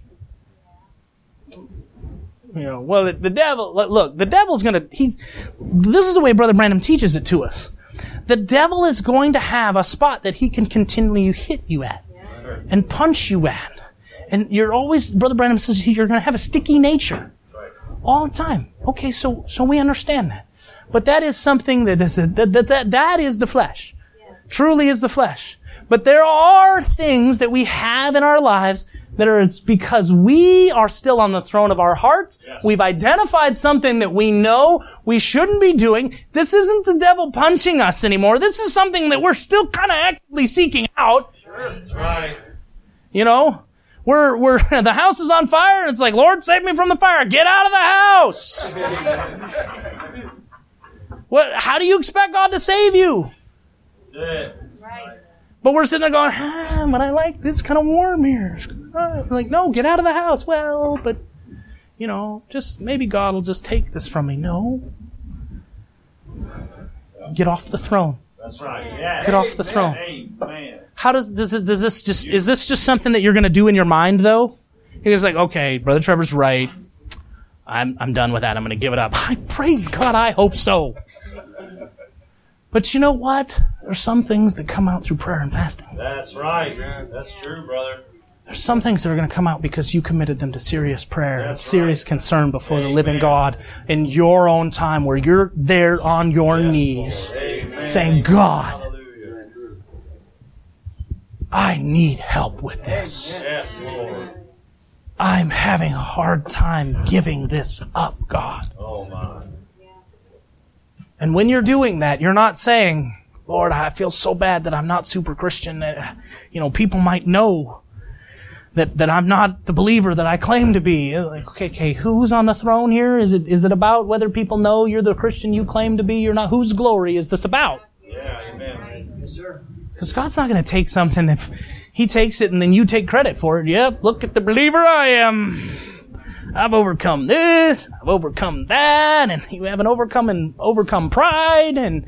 Well, the devil, look, the devil's this is the way Brother Branham teaches it to us. The devil is going to have a spot that he can continually hit you at and punch you at. And you're always, Brother Branham says, you're going to have a sticky nature all the time. Okay, so we understand that. But that is something that is the flesh. Truly is the flesh. But there are things that we have in our lives that it's because we are still on the throne of our hearts. Yes. We've identified something that we know we shouldn't be doing. This isn't the devil punching us anymore. This is something that we're still kind of actively seeking out. Sure, that's right. We're the house is on fire, and it's like, Lord, save me from the fire. Get out of the house. How do you expect God to save you? That's it. Right. But we're sitting there going, but I like this kind of warm here. Like, no, get out of the house. Well, but, just maybe God will just take this from me. No. Get off the throne. That's right. Yeah. Get off the throne. Amen. How is this just something that you're going to do in your mind, though? He's like, okay, Brother Trevor's right. I'm done with that. I'm going to give it up. Praise God, I hope so. But you know what? There's some things that come out through prayer and fasting. That's right. That's true, brother. There's some things that are going to come out because you committed them to serious prayer and serious concern before the living God in your own time where you're there on your knees saying, God, I need help with this. Yes, Lord. I'm having a hard time giving this up, God. Oh, my. And when you're doing that, you're not saying, Lord, I feel so bad that I'm not super Christian. People might know that I'm not the believer that I claim to be. Like, okay, who's on the throne here? Is it about whether people know you're the Christian you claim to be? You're not. Whose glory is this about? Yeah, amen. Yes, sir. Because God's not going to take something if He takes it and then you take credit for it. Yep, look at the believer I am. I've overcome this, I've overcome that, and you haven't overcome pride, and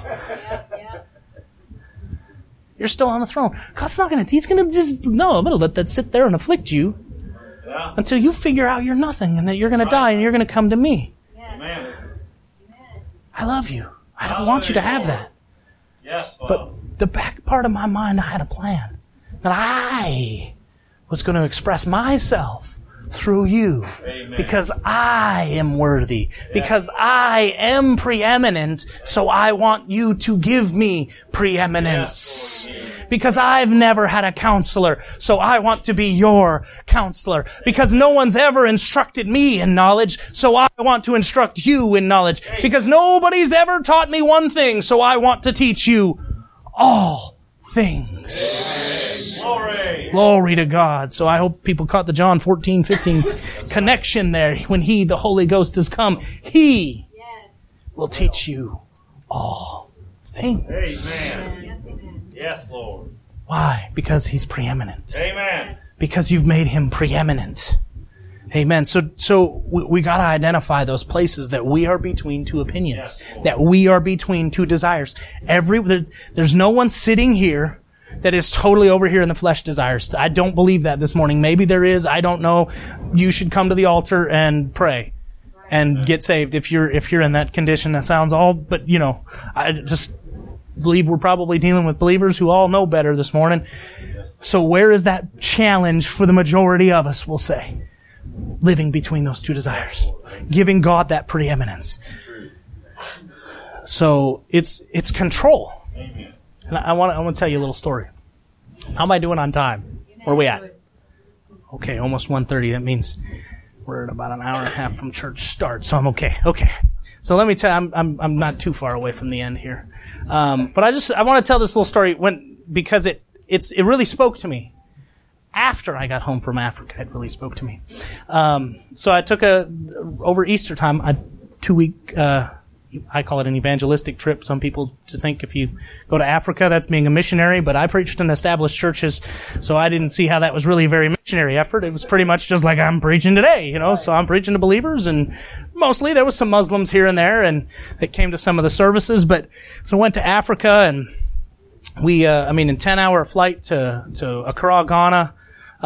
you're still on the throne. God's not going to, He's going to just, no, I'm going to let that sit there and afflict you until you figure out you're nothing and that you're going to die and you're going to come to me. Amen. I love you. I don't want you to have that. Yes, But the back part of my mind, I had a plan. That I was going to express myself through you. Amen. Because I am worthy. Because I am preeminent. So I want you to give me preeminence. Because I've never had a counselor. So I want to be your counselor. Because no one's ever instructed me in knowledge. So I want to instruct you in knowledge. Because nobody's ever taught me one thing. So I want to teach you all things. Glory to God. So I hope people caught the John 14:15 connection there. When He, the Holy Ghost, has come, He will teach you all things. Amen. Yes, Lord. Why? Because He's preeminent. Amen. Because you've made Him preeminent. Amen. So we got to identify those places that we are between two opinions, that we are between two desires. There's no one sitting here that is totally over here in the flesh desires. I don't believe that this morning. Maybe there is. I don't know. You should come to the altar and pray and get saved if you're in that condition. That sounds all, but I just believe we're probably dealing with believers who all know better this morning. So where is that challenge for the majority of us, we'll say? Living between those two desires. Giving God that preeminence. So it's control. And I want to tell you a little story. How am I doing on time? Where are we at? Okay, almost 1:30. That means we're at about an hour and a half from church start, so I'm okay. Okay. So let me tell you, I'm not too far away from the end here. But I want to tell this little story because it really spoke to me. After I got home from Africa, it really spoke to me. So I took over Easter time, a 2-week, I call it an evangelistic trip. Some people just think if you go to Africa, that's being a missionary, but I preached in established churches, so I didn't see how that was really a very missionary effort. It was pretty much just like I'm preaching today, so I'm preaching to believers, and mostly there was some Muslims here and there, and it came to some of the services, but so I went to Africa, and we, in 10-hour flight to Accra, Ghana,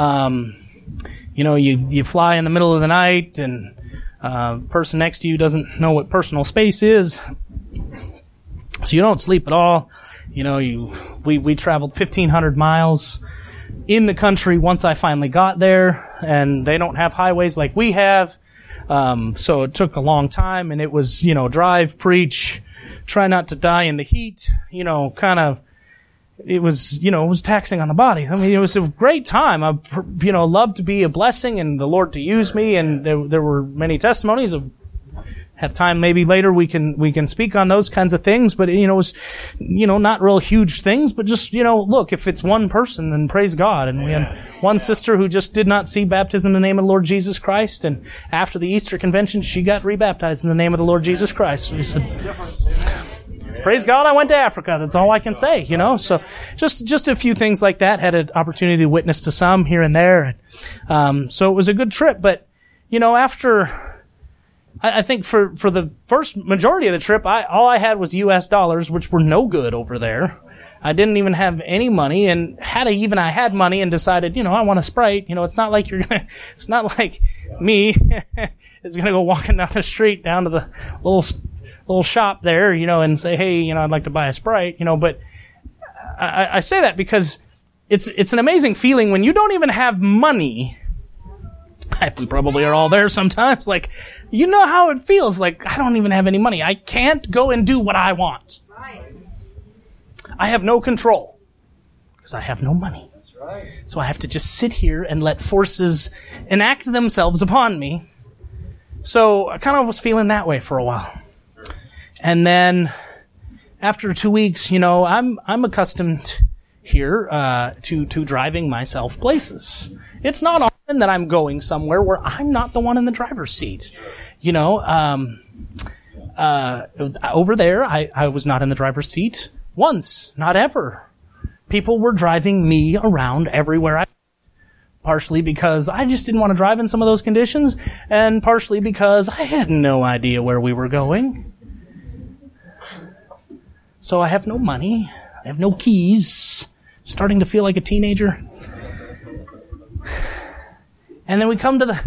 you fly in the middle of the night, and person next to you doesn't know what personal space is, so you don't sleep at all. We traveled 1,500 miles in the country once I finally got there, and they don't have highways like we have, so it took a long time, and it was, drive, preach, try not to die in the heat, it was taxing on the body. It was a great time. I, loved to be a blessing and the Lord to use me. And there were many testimonies. Have time maybe later we can speak on those kinds of things. But it was, not real huge things. But just look, if it's one person, then praise God. And we had one sister who just did not see baptism in the name of the Lord Jesus Christ. And after the Easter convention, she got rebaptized in the name of the Lord Jesus Christ. So we said, praise God, I went to Africa. That's all I can say, So just a few things like that. Had an opportunity to witness to some here and there. So it was a good trip. But, after, I think for the first majority of the trip, all I had was US dollars, which were no good over there. I didn't even have any money, and I had money and decided, I want a Sprite. It's not like it's not like me is going to go walking down the street down to the little shop there, and say, hey, I'd like to buy a Sprite, but I say that because it's an amazing feeling when you don't even have money. We probably are all there sometimes. Like, how it feels. Like, I don't even have any money. I can't go and do what I want. Right. I have no control because I have no money. That's right. So I have to just sit here and let forces enact themselves upon me. So I kind of was feeling that way for a while. And then after 2 weeks, I'm accustomed here to driving myself places. It's not often that I'm going somewhere where I'm not the one in the driver's seat. You know, over there, I was not in the driver's seat once, not ever. People were driving me around everywhere I went. Partially because I just didn't want to drive in some of those conditions, and partially because I had no idea where we were going. So I have no money. I have no keys. Starting to feel like a teenager. And then we come to the...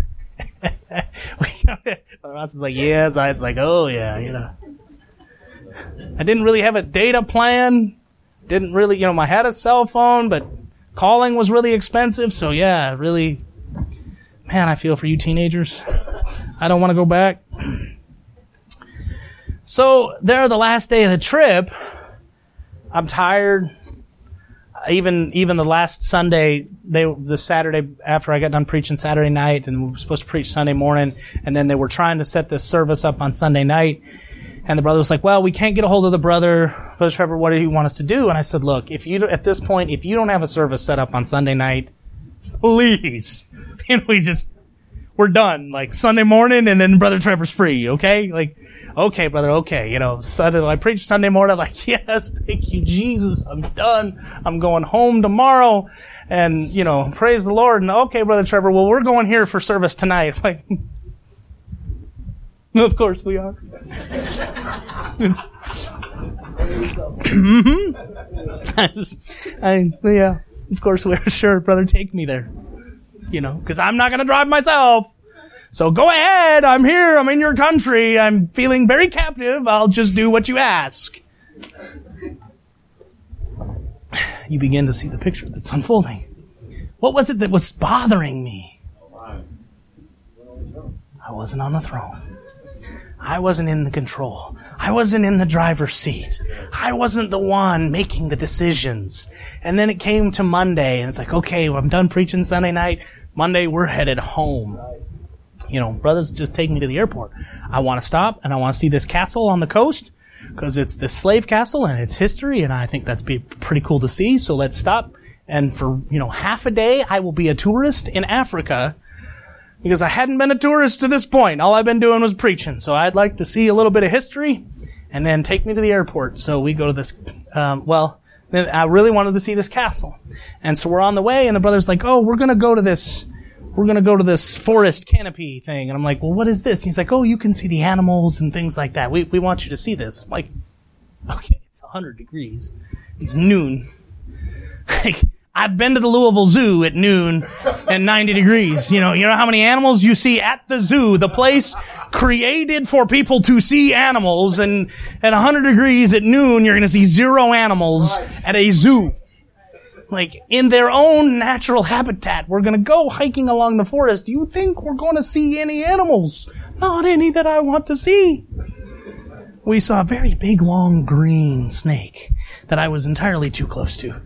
Ross is like, yes. I was like, oh, yeah, you know. I didn't really have a data plan. Didn't really, you know, I had a cell phone, but calling was really expensive. So, yeah, really, man, I feel for you teenagers. I don't want to go back. So, there, the last day of the trip, I'm tired. Even the last Sunday, the Saturday after I got done preaching Saturday night, and we were supposed to preach Sunday morning, and then they were trying to set this service up on Sunday night, and the brother was like, well, we can't get a hold of the Brother Trevor, what do you want us to do? And I said, look, at this point, if you don't have a service set up on Sunday night, please, and we're done, like Sunday morning, and then Brother Trevor's free, okay? Like, okay, brother, okay. You know, I preached Sunday morning, I'm like, yes, thank you, Jesus, I'm done. I'm going home tomorrow, and, you know, praise the Lord. And okay, Brother Trevor, well, we're going here for service tonight. Like, of course we are. Yeah, of course we are. Sure, brother, take me there. You know, because I'm not going to drive myself. So go ahead. I'm here. I'm in your country. I'm feeling very captive. I'll just do what you ask. You begin to see the picture that's unfolding. What was it that was bothering me? I wasn't on the throne. I wasn't in the control. I wasn't in the driver's seat. I wasn't the one making the decisions. And then it came to Monday, and it's like, okay, well, I'm done preaching Sunday night. Monday, we're headed home. You know, brothers, just take me to the airport. I want to stop, and I want to see this castle on the coast, because it's the slave castle, and it's history, and I think that's be pretty cool to see. So let's stop. And for, you know, half a day, I will be a tourist in Africa, because I hadn't been a tourist to this point. All I've been doing was preaching. So I'd like to see a little bit of history and then take me to the airport. So we go to this, then I really wanted to see this castle. And so we're on the way, and the brother's like, oh, we're going to go to this forest canopy thing. And I'm like, well, what is this? And he's like, oh, you can see the animals and things like that. We want you to see this. I'm like, okay, it's 100 degrees. It's noon. Like, I've been to the Louisville Zoo at noon and 90 degrees. You know how many animals you see at the zoo, the place created for people to see animals, and at 100 degrees at noon, you're going to see 0 animals at a zoo. Like, in their own natural habitat. We're going to go hiking along the forest. Do you think we're going to see any animals? Not any that I want to see. We saw a very big, long, green snake that I was entirely too close to.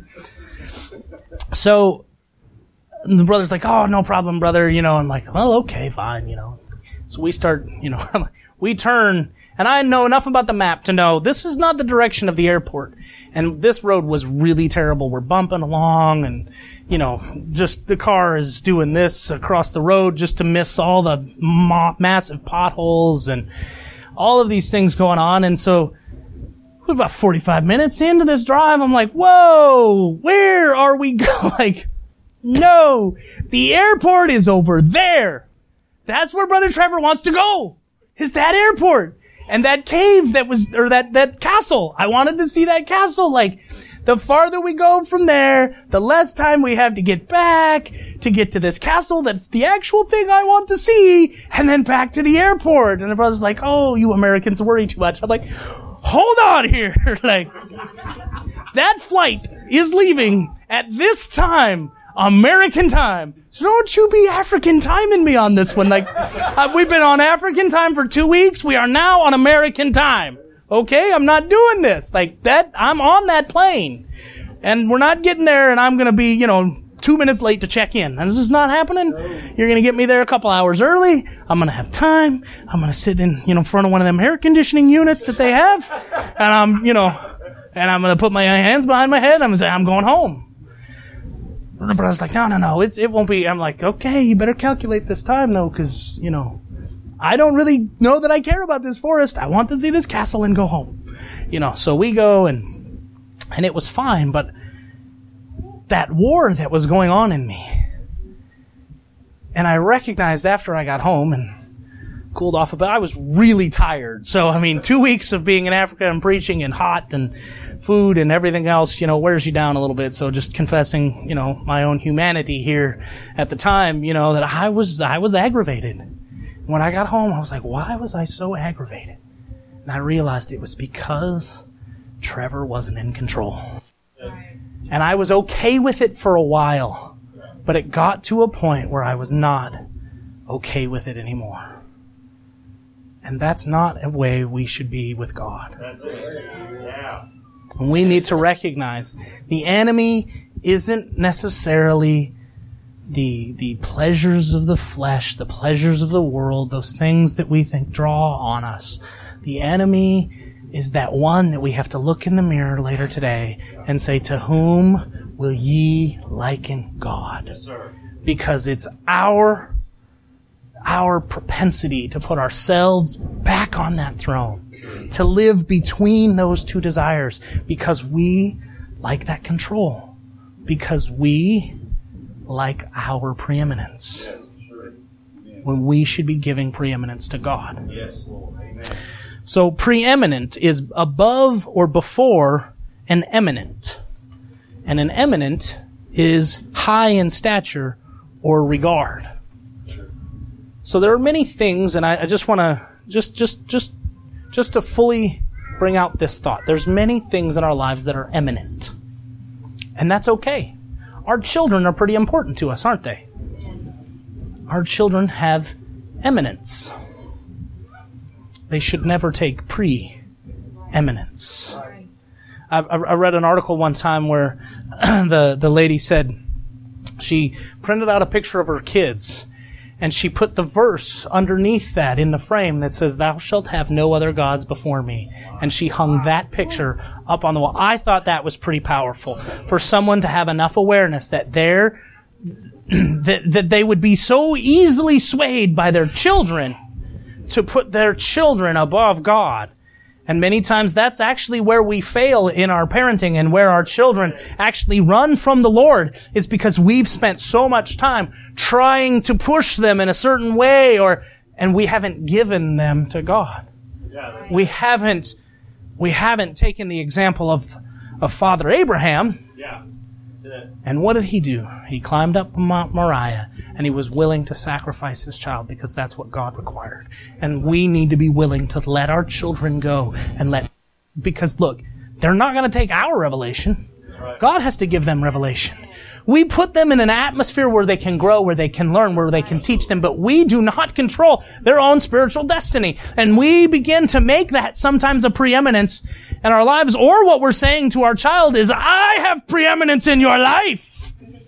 So the brother's like, oh, no problem, brother. You know, I'm like, well, okay, fine. You know, so we start, you know, we turn, and I know enough about the map to know this is not the direction of the airport. And this road was really terrible. We're bumping along, and, you know, just the car is doing this across the road just to miss all the massive potholes and all of these things going on. And so we're about 45 minutes into this drive. I'm like, whoa, where are we going? Like, no, the airport is over there. That's where Brother Trevor wants to go, is that airport. And that cave that castle. I wanted to see that castle. Like, the farther we go from there, the less time we have to get back to get to this castle. That's the actual thing I want to see. And then back to the airport. And the brother's like, oh, you Americans worry too much. I'm like, hold on here. Like, that flight is leaving at this time, American time. So don't you be African timing me on this one. Like, we've been on African time for 2 weeks. We are now on American time. Okay? I'm not doing this. Like, that, I'm on that plane. And we're not getting there, and I'm gonna be, 2 minutes late to check in. And this is not happening. You're gonna get me there a couple hours early. I'm gonna have time. I'm gonna sit in, front of one of them air conditioning units that they have. And And I'm going to put my hands behind my head. I'm going to say, I'm going home. But I was like, no, it won't be. I'm like, okay, you better calculate this time though, because, I don't really know that I care about this forest. I want to see this castle and go home. So we go and it was fine, but that war that was going on in me, and I recognized after I got home and cooled off a bit, I was really tired. So, 2 weeks of being in Africa and preaching and hot and food and everything else, wears you down a little bit. So just confessing, my own humanity here at the time, that I was aggravated. When I got home, I was like, why was I so aggravated? And I realized it was because Trevor wasn't in control. And I was okay with it for a while, but it got to a point where I was not okay with it anymore. And that's not a way we should be with God. That's it. Yeah. And we need to recognize the enemy isn't necessarily the pleasures of the flesh, the pleasures of the world, those things that we think draw on us. The enemy is that one that we have to look in the mirror later today and say, to whom will ye liken God? Yes, sir. Because it's our propensity to put ourselves back on that throne, to live between those two desires, because we like that control, because we like our preeminence, when we should be giving preeminence to God. Yes, Lord. Amen. So preeminent is above or before an eminent. And an eminent is high in stature or regard. So there are many things, and I just want to just to fully bring out this thought. There's many things in our lives that are eminent. And that's okay. Our children are pretty important to us, aren't they? Our children have eminence. They should never take pre-eminence. I read an article one time where the lady said she printed out a picture of her kids and she put the verse underneath that in the frame that says, "Thou shalt have no other gods before me." And she hung that picture up on the wall. I thought that was pretty powerful for someone to have enough awareness that that they would be so easily swayed by their children to put their children above God. And many times that's actually where we fail in our parenting and where our children actually run from the Lord. It's because we've spent so much time trying to push them in a certain way, and we haven't given them to God. Yeah, We haven't taken the example of Father Abraham. yeah. That's it. And what did he do? He climbed up Mount Moriah, and he was willing to sacrifice his child because that's what God required. And we need to be willing to let our children go because look, they're not going to take our revelation. Right. God has to give them revelation. We put them in an atmosphere where they can grow, where they can learn, where they can teach them, but we do not control their own spiritual destiny. And we begin to make that sometimes a preeminence in our lives, or what we're saying to our child is, I have preeminence in your life.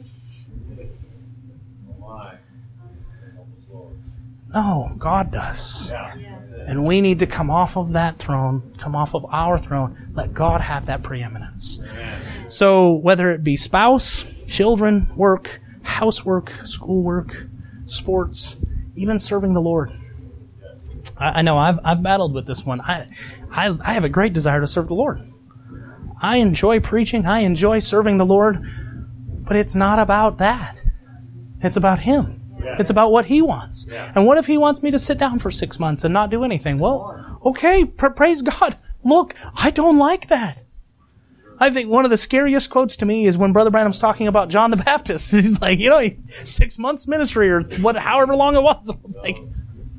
Why? Help us, Lord. No, God does. Yeah. And we need to come off of that throne, come off of our throne, let God have that preeminence. Amen. So whether it be spouse, children, work, housework, schoolwork, sports, even serving the Lord. I know I've battled with this one. I have a great desire to serve the Lord. I enjoy preaching. I enjoy serving the Lord. But it's not about that. It's about Him. Yeah. It's about what He wants. Yeah. And what if He wants me to sit down for 6 months and not do anything? Well, okay, praise God. Look, I don't like that. I think one of the scariest quotes to me is when Brother Branham's talking about John the Baptist. He's like, 6 months ministry or however long it was. I was like,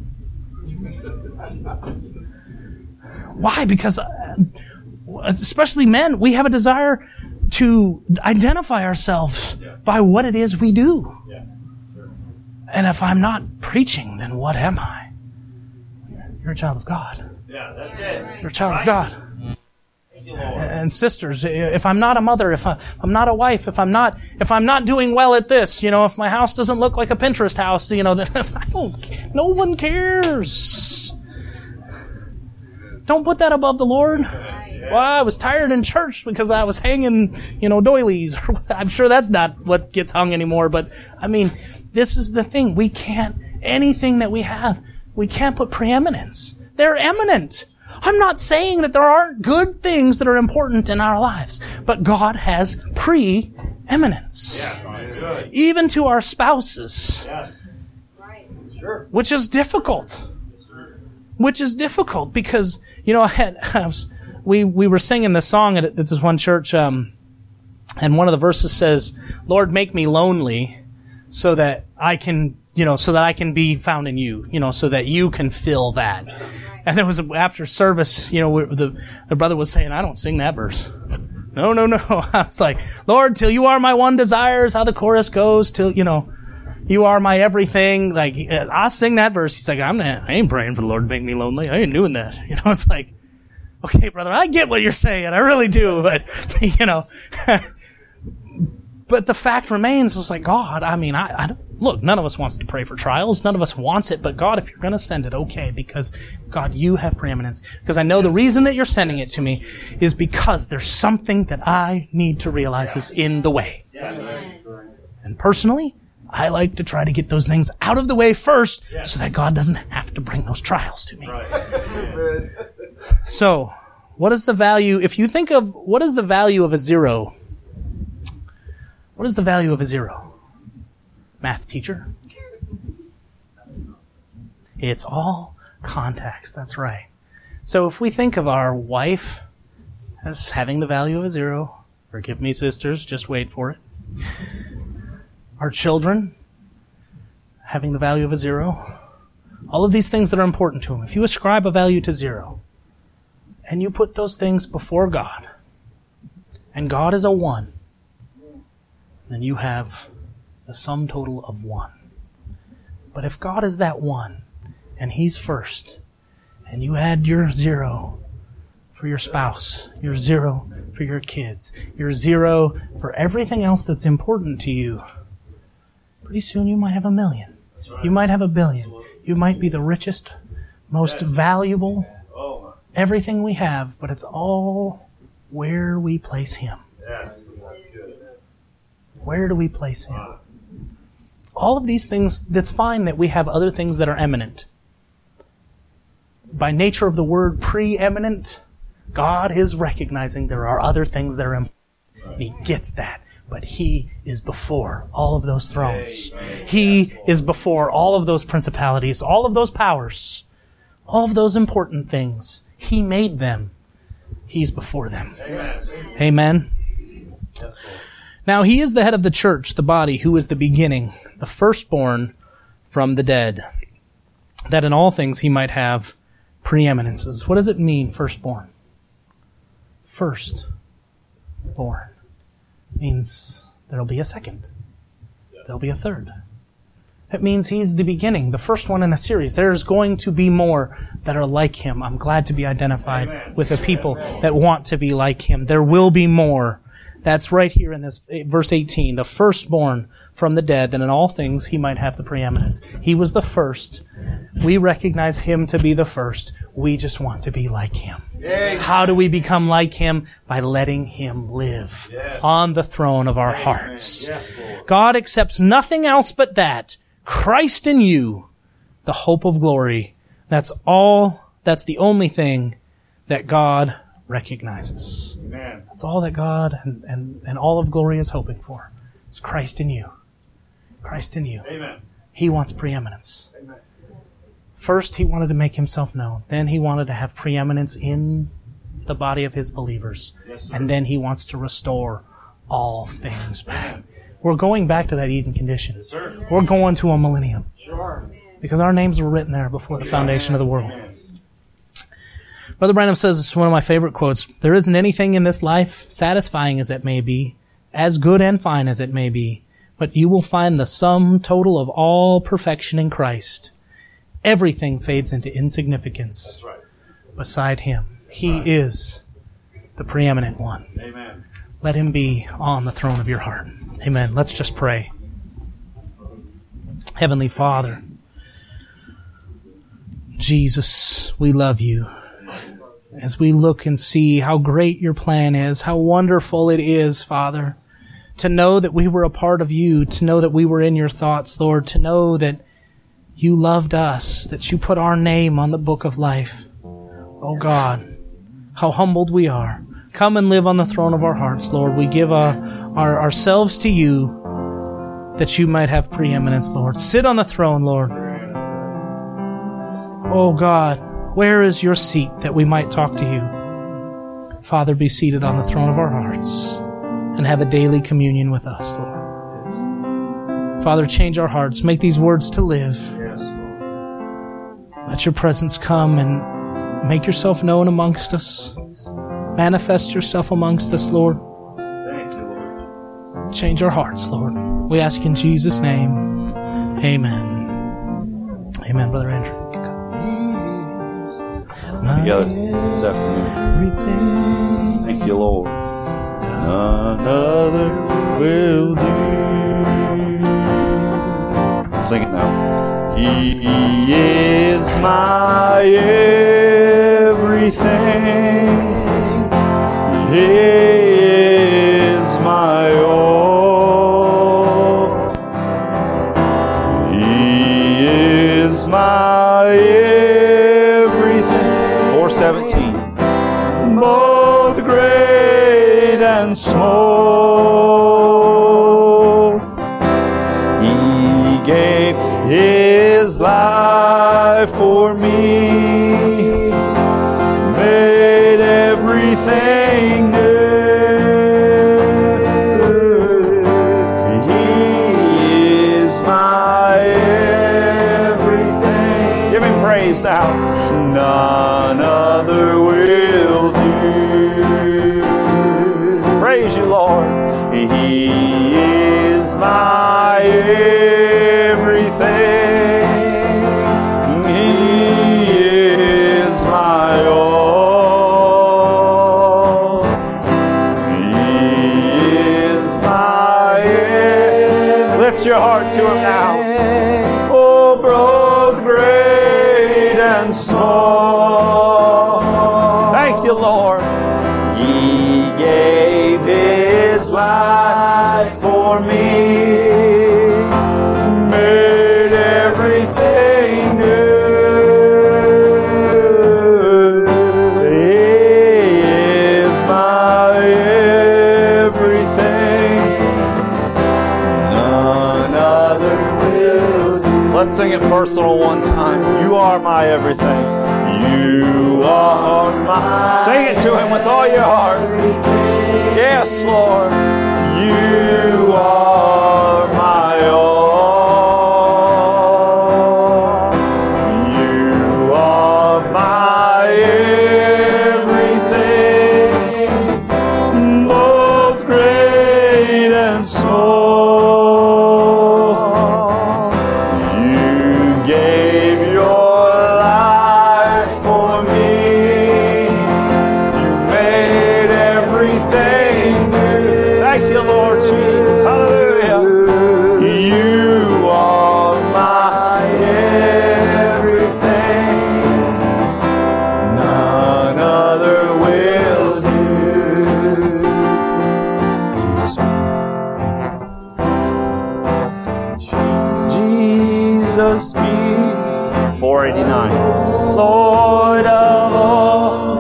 why? Because especially men, we have a desire to identify ourselves by what it is we do. Yeah. Sure. And if I'm not preaching, then what am I? You're a child of God. Yeah, that's it. You're a child of God. Thank you, Lord. And sisters, if I'm not a mother, if I'm not a wife, if I'm not doing well at this, if my house doesn't look like a Pinterest house, then no one cares. Don't put that above the Lord. Well, I was tired in church because I was hanging, doilies. I'm sure that's not what gets hung anymore. But, I mean, this is the thing. We can't, anything that we have, we can't put preeminence. They're eminent. I'm not saying that there aren't good things that are important in our lives. But God has preeminence. Good. Even to our spouses. Yes. Right. Sure. Which is difficult. Which is difficult because, we were singing this song at this one church, and one of the verses says, Lord, make me lonely so that I can, be found in you, so that you can fill that. And there was, after service, the brother was saying, I don't sing that verse. No. I was like, Lord, till you are my one desire is how the chorus goes, till, you are my everything. Like, I'll sing that verse. He's like, I ain't praying for the Lord to make me lonely. I ain't doing that. It's like, okay, brother, I get what you're saying. I really do. But, but the fact remains, it's like, God, I mean, I don't, look, none of us wants to pray for trials. None of us wants it. But God, if you're going to send it, okay, because God, you have preeminence. Because I know the reason that you're sending it to me is because there's something that I need to realize is in the way. And personally, I like to try to get those things out of the way first so that God doesn't have to bring those trials to me. Right. So, what is the value, if you think of, what is the value of a zero? What is the value of a zero? Math teacher? It's all context, that's right. So if we think of our wife as having the value of a zero, forgive me sisters, just wait for it. Our children having the value of a zero, all of these things that are important to them. If you ascribe a value to zero, and you put those things before God, and God is a 1, then you have the sum total of 1. But if God is that 1, and He's first, and you add your 0 for your spouse, your 0 for your kids, your 0 for everything else that's important to you, pretty soon you might have 1 million. You might have 1 billion. You might be the richest, most valuable, everything we have, but it's all where we place Him. Yes, that's good. Where do we place Him? All of these things, that's fine that we have other things that are eminent. By nature of the word preeminent, God is recognizing there are other things that are important. He gets that. But He is before all of those thrones. He is before all of those principalities, all of those powers, all of those important things. He made them. He's before them. Amen. Now He is the head of the church, the body, who is the beginning, the firstborn from the dead, that in all things He might have preeminences. What does it mean, firstborn? Firstborn means there'll be a second. There'll be a third. It means He's the beginning, the first one in a series. There's going to be more that are like Him. I'm glad to be identified with the people that want to be like Him. There will be more. That's right here in this verse 18. The firstborn from the dead, that in all things He might have the preeminence. He was the first. We recognize Him to be the first. We just want to be like Him. How do we become like Him? By letting Him live on the throne of our hearts. God accepts nothing else but that. Christ in you, the hope of glory. That's all. That's the only thing that God recognizes. Amen. That's all that God and all of glory is hoping for. It's Christ in you. Christ in you. Amen. He wants preeminence. Amen. First, He wanted to make Himself known. Then He wanted to have preeminence in the body of His believers. Yes, sir. And then He wants to restore all things back. We're going back to that Eden condition. Yes, sir. We're going to a millennium. Sure. Because our names were written there before the foundation of the world. Brother Branham says, it's one of my favorite quotes, there isn't anything in this life, satisfying as it may be, as good and fine as it may be, but you will find the sum total of all perfection in Christ. Everything fades into insignificance. That's right. Beside Him. He is the preeminent one. Amen. Let Him be on the throne of your heart. Amen. Let's just pray. Heavenly Father, Jesus, we love You. as we look and see how great your plan is, how wonderful it is, Father, to know that we were a part of you, to know that we were in your thoughts, Lord, to know that you loved us, that you put our name on the book of life. Oh God, how humbled we are. Come and live on the throne of our hearts, Lord. We give ourselves to you that you might have preeminence, Lord. Sit on the throne, Lord. Oh God, where is your seat that we might talk to you? Father, be seated on the throne of our hearts and have a daily communion with us, Lord. Father, change our hearts. Make these words to live. Let your presence come and make yourself known amongst us. Manifest yourself amongst us, Lord. Thank you, Lord. Change our hearts, Lord. We ask in Jesus' name. Amen. Amen, Brother Andrew. Together this afternoon. Thank you, Lord. None other will do. Sing it now. He is my everything. He is my all. He is my everything. 4:17. Both great and small. He gave his life for me, made everything new. He is my everything. Give him praise now. None other will do. Praise you, Lord. He is my everything. He is my all. He is my everything. Lift your heart to him now. Oh, both great and small. Thank you, Lord. He gave his life for me, made everything new. He is my everything. None other will do. Let's sing it personal one time. You are my everything. You are my. Sing it to him with all your heart. Yes, Lord. You are my all. You are my everything. Both great and small. You gave your life for me. You made everything new. Thank you, Lord Jesus. Hallelujah. You are my everything. None other will do. Jesus be 489. Lord of all,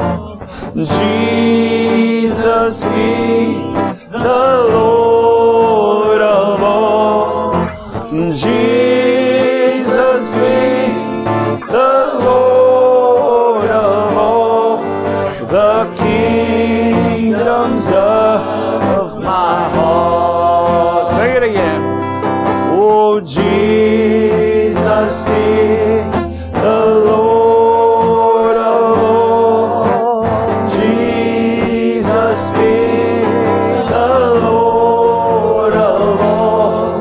Jesus be the Lord of all. Jesus be the Lord of all. The kingdoms of my heart. Sing it again. Oh, Jesus be the Lord of all. Jesus be the Lord of all.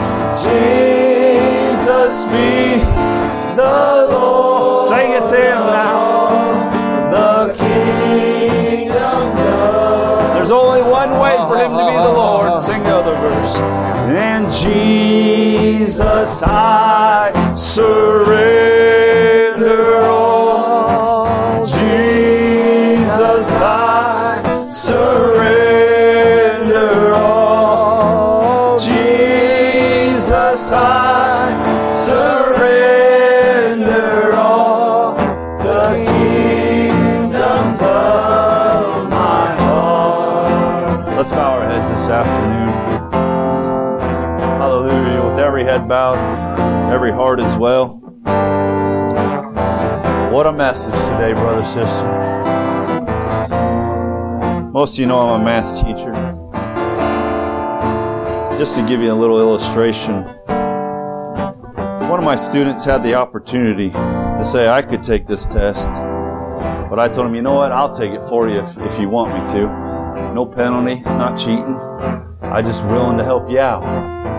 Jesus be the Lord. Sing it to him now. The kingdoms of. There's only one way for him to be the Lord. Sing the other verse. And Jesus, I surrender all. Jesus, Let's bow our heads this afternoon. Hallelujah. With every head bowed, every heart as well. What a message today, brother, sister. Most of you know I'm a math teacher. Just to give you a little illustration, one of my students had the opportunity to say, I could take this test. But I told him, you know what? I'll take it for you if you want me to. No penalty. It's not cheating. I'm just willing to help you out.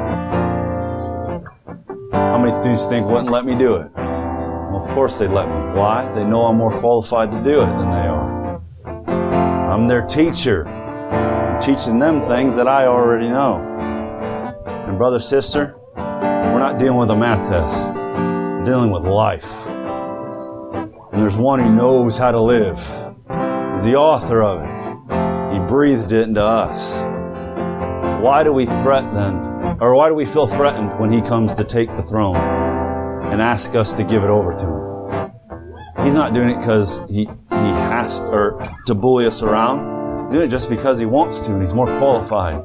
How many students think wouldn't let me do it? Well, of course they'd let me. Why? They know I'm more qualified to do it than they are. I'm their teacher. I'm teaching them things that I already know. And brother, sister, we're not dealing with a math test. We're dealing with life. And there's one who knows how to live. He's the author of it. He breathed it into us. Why do we why do we feel threatened when He comes to take the throne and ask us to give it over to Him? He's not doing it because he has to bully us around. He's doing it just because He wants to, and He's more qualified.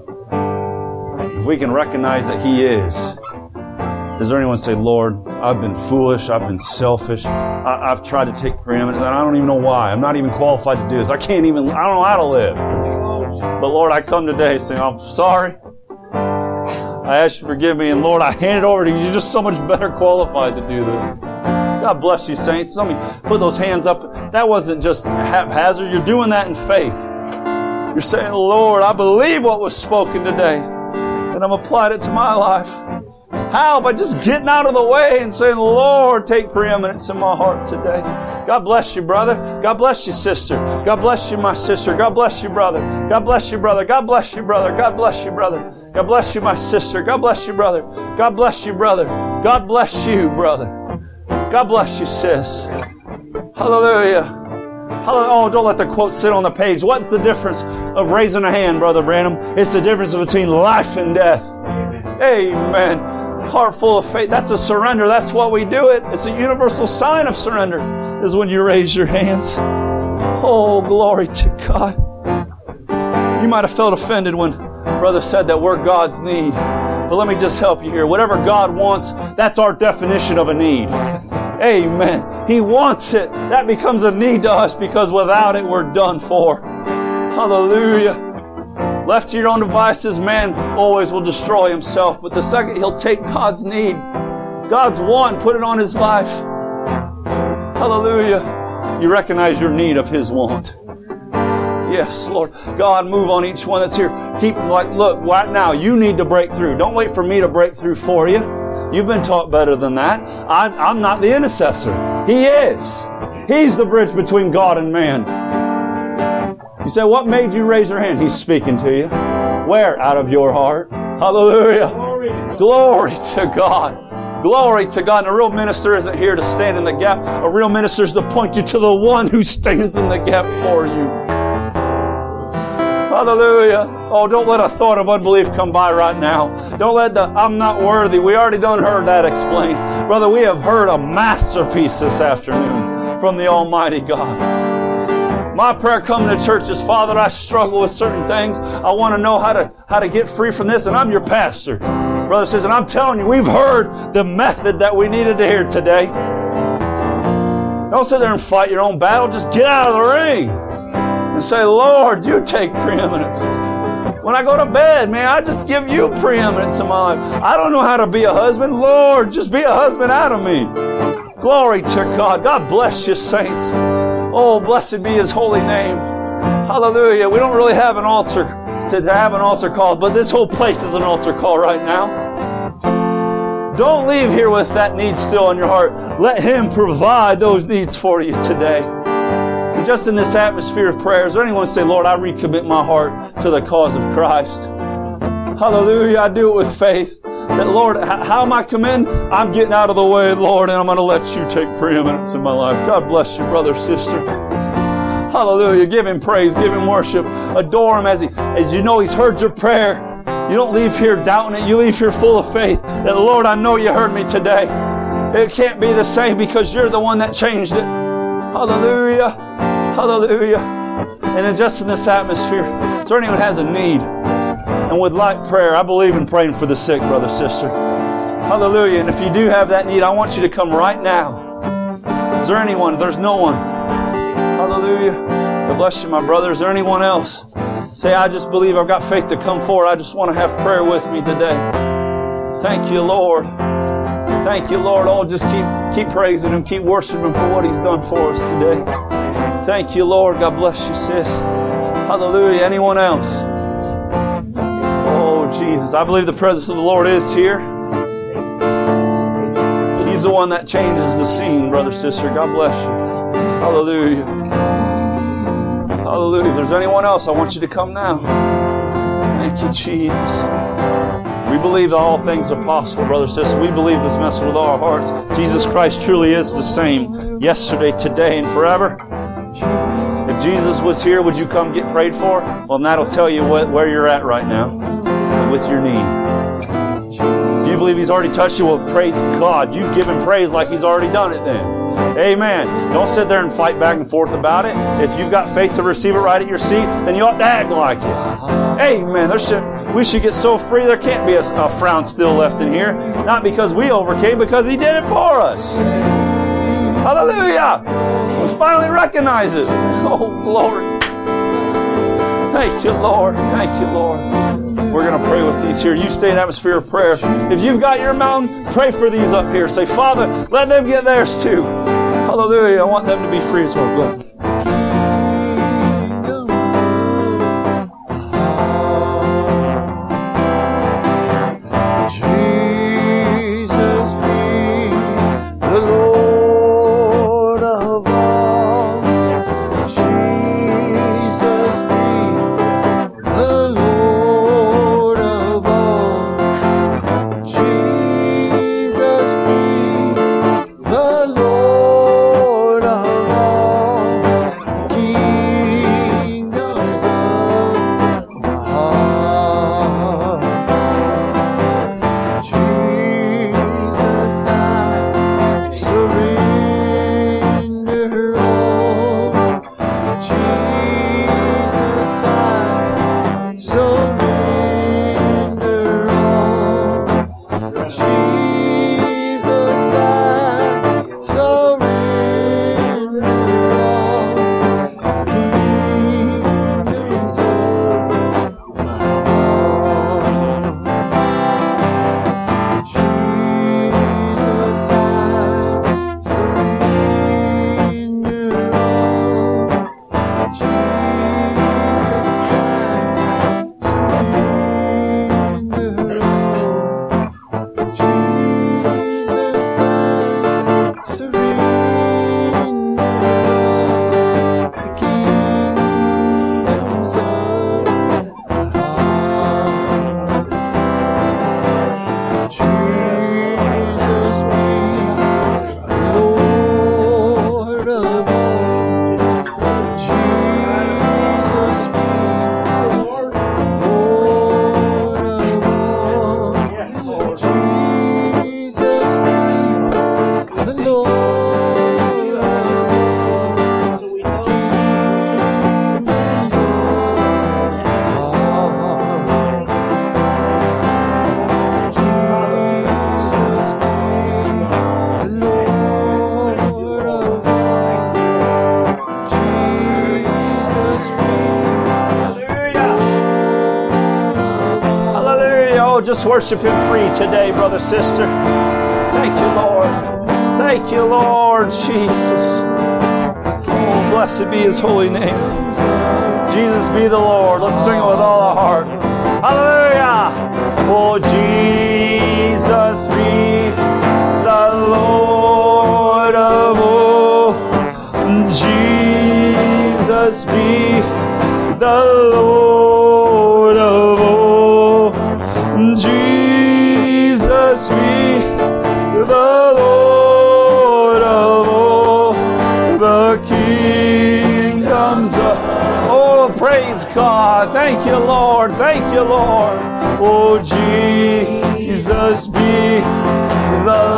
If we can recognize that He is there anyone say, Lord, I've been foolish, I've been selfish, I've tried to take preeminence, and I don't even know why. I'm not even qualified to do this. I don't know how to live. But Lord, I come today saying, I'm sorry. I ask you to forgive me, and Lord, I hand it over to you. You're just so much better qualified to do this. God bless you, saints. Somebody put those hands up. That wasn't just haphazard. You're doing that in faith. You're saying, Lord, I believe what was spoken today, and I'm applied it to my life. How? By just getting out of the way and saying, Lord, take preeminence in my heart today. God bless you, brother. God bless you, sister. God bless you, my sister. God bless you, brother. God bless you, brother. God bless you, brother. God bless you, brother. God bless you, my sister. God bless you, brother. God bless you, brother. God bless you, brother. God bless you, sis. Hallelujah. Oh, don't let the quote sit on the page. What's the difference of raising a hand, Brother Branham? It's the difference between life and death. Amen. Heart full of faith. That's a surrender. That's what we do it. It's a universal sign of surrender, is when you raise your hands. Oh, glory to God. You might have felt offended when Brother said that we're God's need. But let me just help you here. Whatever God wants, that's our definition of a need. Amen. He wants it. That becomes a need to us because without it, we're done for. Hallelujah. Left to your own devices, man always will destroy himself. But the second he'll take God's need, God's want, put it on his life. Hallelujah. You recognize your need of His want. Yes, Lord. God, move on each one that's here. Keep them like, look, right now, you need to break through. Don't wait for me to break through for you. You've been taught better than that. I'm not the intercessor. He is. He's the bridge between God and man. You say, what made you raise your hand? He's speaking to you. Where? Out of your heart. Hallelujah. Glory to God. Glory to God. And a real minister isn't here to stand in the gap. A real minister is to point you to the one who stands in the gap for you. Hallelujah. Oh, don't let a thought of unbelief come by right now. Don't let I'm not worthy. We already done heard that explained. Brother, we have heard a masterpiece this afternoon from the Almighty God. My prayer coming to church is, Father, I struggle with certain things. I want to know how to get free from this, and I'm your pastor. Brother says, and I'm telling you, we've heard the method that we needed to hear today. Don't sit there and fight your own battle. Just get out of the ring and say, Lord, you take preeminence. When I go to bed, man, I just give you preeminence in my life. I don't know how to be a husband. Lord, just be a husband out of me. Glory to God. God bless you, saints. Oh, blessed be His holy name. Hallelujah. We don't really have an altar to have an altar call, but this whole place is an altar call right now. Don't leave here with that need still on your heart. Let Him provide those needs for you today. And just in this atmosphere of prayer, is there anyone say, Lord, I recommit my heart to the cause of Christ? Hallelujah. I do it with faith. That, Lord, how am I committing? I'm getting out of the way, Lord, and I'm going to let you take preeminence in my life. God bless you, brother, sister. Hallelujah. Give Him praise. Give Him worship. Adore Him as you know He's heard your prayer. You don't leave here doubting it. You leave here full of faith that, Lord, I know you heard me today. It can't be the same because you're the one that changed it. Hallelujah. Hallelujah. And just in this atmosphere, is there anyone who has a need and would like prayer? I believe in praying for the sick, brother, sister. Hallelujah. And if you do have that need, I want you to come right now. Is there anyone? There's no one. Hallelujah. God bless you, my brother. Is there anyone else? Say, I just believe I've got faith to come forward. I just want to have prayer with me today. Thank you, Lord. Thank you, Lord. Oh, just keep praising Him. Keep worshiping Him for what He's done for us today. Thank you, Lord. God bless you, sis. Hallelujah. Anyone else? Oh, Jesus. I believe the presence of the Lord is here. He's the one that changes the scene, brother, sister. God bless you. Hallelujah. Hallelujah. If there's anyone else, I want you to come now. Thank you, Jesus. We believe that all things are possible, brother, sister. We believe this message with all our hearts. Jesus Christ truly is the same yesterday, today, and forever. If Jesus was here, would you come get prayed for? Well, that'll tell you where you're at right now with your need. If you believe He's already touched you, well, praise God. You give Him praise like He's already done it then. Amen. Don't sit there and fight back and forth about it. If you've got faith to receive it right at your seat, then you ought to act like it. Amen. We should get so free there can't be a frown still left in here. Not because we overcame, because He did it for us. Hallelujah. We finally recognize it. Oh, glory. Thank you, Lord. Thank you, Lord. We're going to pray with these here. You stay in atmosphere of prayer. If you've got your mountain, pray for these up here. Say, Father, let them get theirs too. Hallelujah. I want them to be free as well. Go ahead. Just worship Him free today, brother, sister. Thank you, Lord. Thank you, Lord Jesus. Oh, blessed be His holy name. Jesus be the Lord. Let's sing it with all our heart. Hallelujah. Oh, Jesus be the Lord of all. Jesus be the Lord of all. Jesus be the Lord of all the kingdoms of... Oh, praise God. Thank you, Lord. Thank you, Lord. Oh, Jesus be the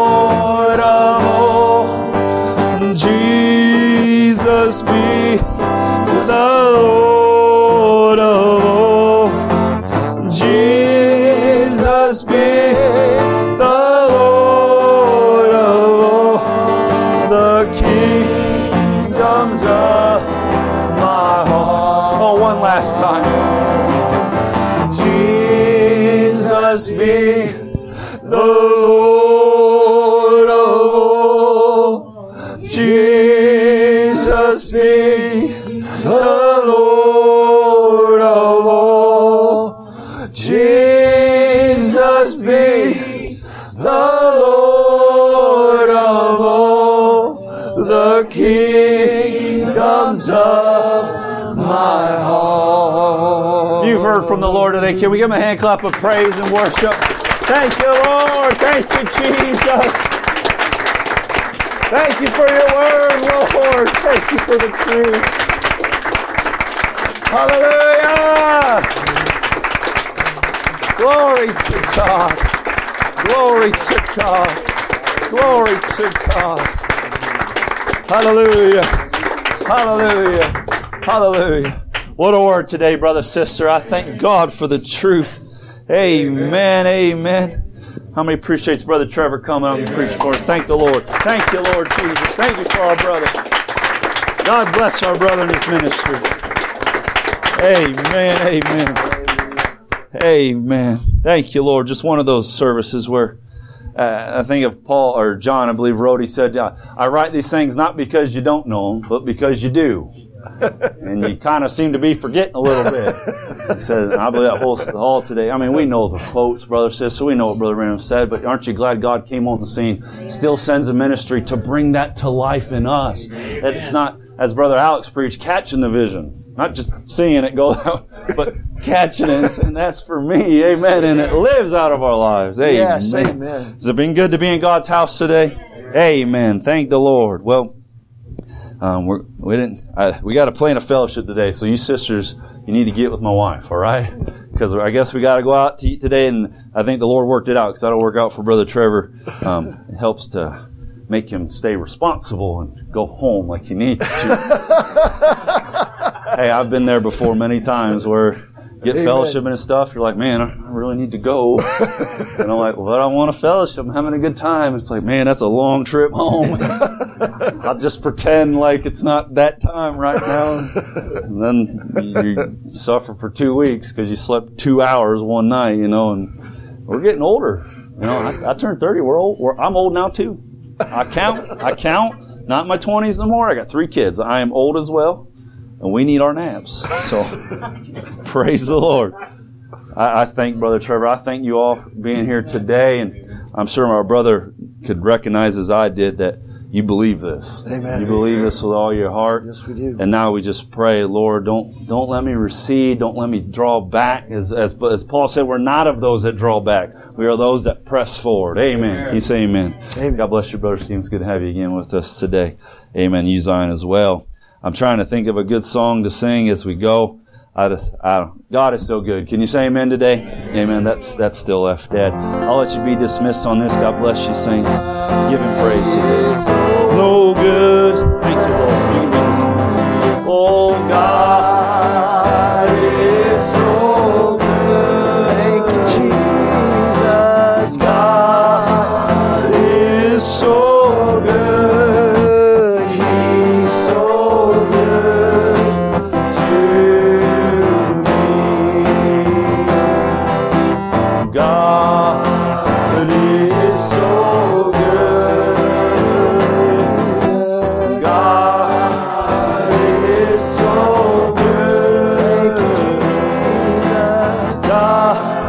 Lord of all. Jesus be one last time. Jesus be the Lord of all. Jesus be the Lord of all. Jesus be the Lord of all. The kingdoms of my heart. If you've heard from the Lord today, can we give him a hand clap of praise and worship? Thank you, Lord. Thank you, Jesus. Thank you for your word, Lord. Thank you for the truth. Hallelujah. Glory to God. Glory to God. Glory to God. Hallelujah. Hallelujah. Hallelujah. What a word today, brother, sister. I thank God for the truth. Amen. Amen. How many appreciates Brother Trevor coming up and preaching for us? Thank the Lord. Thank you, Lord Jesus. Thank you for our brother. God bless our brother in his ministry. Amen. Amen. Amen. Thank you, Lord. Just one of those services where I think of Paul or John, I believe, wrote, he said, I write these things not because you don't know them, but because you do. And you kind of seem to be forgetting a little bit. He said, I believe that whole today. I mean, we know the quotes, brother, sister. We know what Brother Randall said, but aren't you glad God came on the scene, still sends a ministry to bring that to life in us? That it's not, as Brother Alex preached, catching the vision. Not just seeing it go out, but catching it and saying, that's for me. Amen. And it lives out of our lives. Amen. Yes, amen. Has it been good to be in God's house today? Amen. Thank the Lord. Well, we got to plan a fellowship today. So you sisters, you need to get with my wife, all right? Because I guess we got to go out to eat today, and I think the Lord worked it out because that'll work out for Brother Trevor. It helps to make him stay responsible and go home like he needs to. Hey, I've been there before many times where you get fellowship and stuff. You're like, man, I really need to go. And I'm like, well, I want a fellowship. I'm having a good time. It's like, man, that's a long trip home. I'll just pretend like it's not that time right now. And then you suffer for 2 weeks because you slept 2 hours one night, and we're getting older. I turned 30. I'm old now too. I count. Not in my 20s no more. I got 3 kids. I am old as well. And we need our naps. So, praise the Lord. I thank Brother Trevor. I thank you all for being here today. And I'm sure my brother could recognize as I did that you believe this. Amen. You believe this with all your heart. Yes, we do. And now we just pray, Lord, don't let me recede. Don't let me draw back. As Paul said, we're not of those that draw back. We are those that press forward. Amen. Can you say amen? Amen. God bless you, Brother Stephen. It's good to have you again with us today. Amen. You, Zion, as well. I'm trying to think of a good song to sing as we go. God is so good. Can you say amen today? Amen. That's still left dead. I'll let you be dismissed on this. God bless you, saints. Give him praise today. No good. Thank you, Lord. You can be dismissed. Oh, God is so good. Thank you, Jesus. God is so good. God